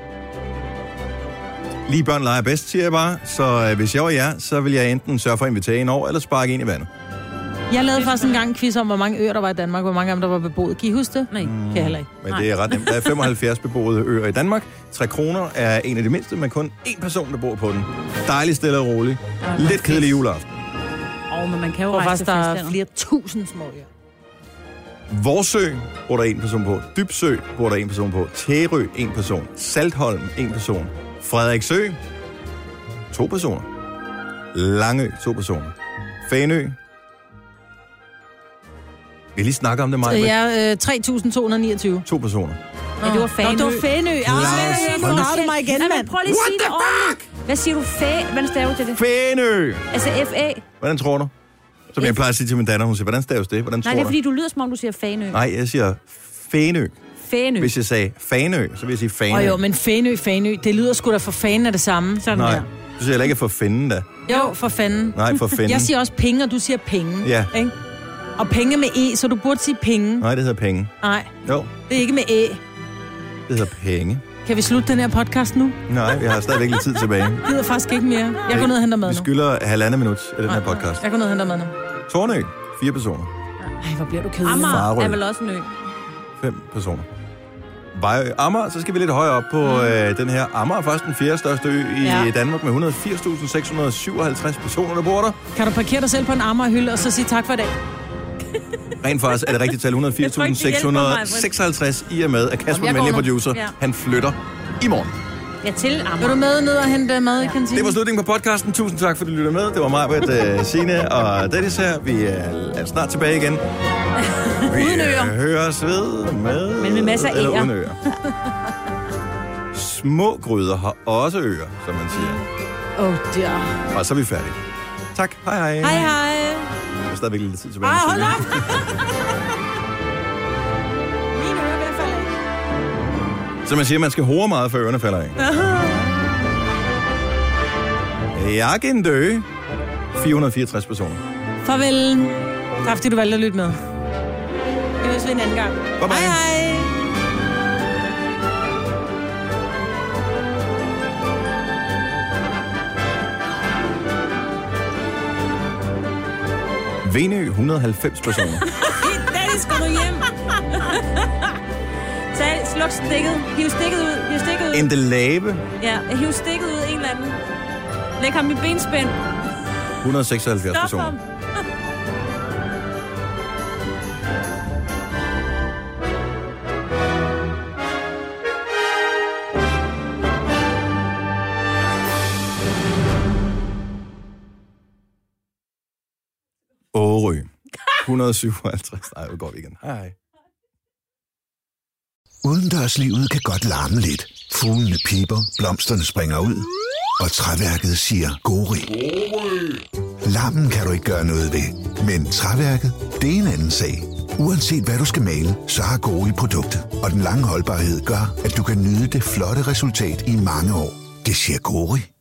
Lige børn leger bedst, siger jeg bare. Så hvis jeg var jer, så vil jeg enten sørge for at invitere en over, eller sparke ind i vandet. Jeg lavede faktisk en gang en quiz om, hvor mange øer der var i Danmark, hvor mange af dem der var beboet. Kan I huske det? Nej, kan jeg heller ikke. Men det er ret nemt. Der er 75 beboede øer i Danmark. 3 Kroner er en af de mindste, men kun 1 person, der bor på den. Dejligt stille og roligt. Lidt kedelig juleaften. Men man kan jo rejse til der er flere tusind små øer. Vorsø bor der 1 person på. Dybsø bor der 1 person på. Tærø 1 person. Saltholm 1 person. Frederiksø 2 personer. Langø 2 personer. Fanø. Vi lige snakker om det meget. Ja, 3.229. 2 personer. Ja, det var Fanø. Det var Fanø. Nu navnede mig igen, mand. Prøv lige at sige det ordentligt. Hvad siger du? Hvordan staver du til det? Fanø. Altså F-A. Hvordan tror du? Som jeg plejer at sige til min datter, hun siger, hvordan staves det? Hvordan tror Nej, det er fordi, du lyder som om, du siger Fanø. Nej, jeg siger Fanø. Fanø. Hvis jeg sagde Fanø, så vil jeg sige Fanø. Jo, men Fanø. Det lyder sgu da for fanden af det samme. Sådan Nej, der. du siger heller ikke for fanden da. Jo, for fanden. Nej, for fanden. Jeg siger også penge, og du siger penge. Ja. Ikke? Og penge med E, så du burde sige penge. Nej, det hedder penge. Nej. Jo. Det er ikke med E. Det hedder penge. Kan vi slutte den her podcast nu? Nej, vi har stadigvæk lidt tid tilbage. Jeg gider faktisk ikke mere. Jeg går ned og henter mad nu. Vi skylder 1,5 minut af den her podcast. Jeg går ned og henter mad nu. Tornø, 4 personer. Ej, hvor bliver du kedelig. Amager er vel også en ø. 5 personer. Vejø. Amager, så skal vi lidt højere op på den her. Amager er faktisk den 4. største ø i Danmark med 180.657 personer, der bor der. Kan du parkere dig selv på en Amager-hylde og så sige tak for i dag? Rent faktisk er det rigtigt tal 180.656 i og med, at Kasper, den venlige producer, han flytter i morgen. Ja, til Amager. Vil du med ned og hente mad i kantinen? Det var slutningen på podcasten. Tusind tak, for at du lyttede med. Det var mig, Britt, Signe og Dennis her. Vi er snart tilbage igen. Vi høres ved med... Men med masser af ære. Uden ører. Små gryder har også ører, som man siger. Der. Og så er vi færdige. Tak. Hej hej. Hej hej. Der er stadigvæk lidt tid tilbage. Hold op. Så man siger, at man skal hore meget, før ørerne falder af. Jeg kan dø. 464 personer. Farvel. Tak fordi du valgte at lytte med. Vi høres ved en anden gang. Bye bye. Hej hej. Venø, 190 personer. Dennis, går du hjem? Sluk stikket. Hiv stikket ud. Endelave. Ja, hiv stikket ud, en eller anden. Læg ham i benspænd. 176 Stop personer. Ham. Årø. 157. Nej, nu går vi igen. Hej. Udendørslivet kan godt larme lidt. Fuglene piper, blomsterne springer ud, og træværket siger gori. Larmen kan du ikke gøre noget ved, men træværket, det er en anden sag. Uanset hvad du skal male, så har Gori produktet, og den lange holdbarhed gør, at du kan nyde det flotte resultat i mange år. Det siger Gori.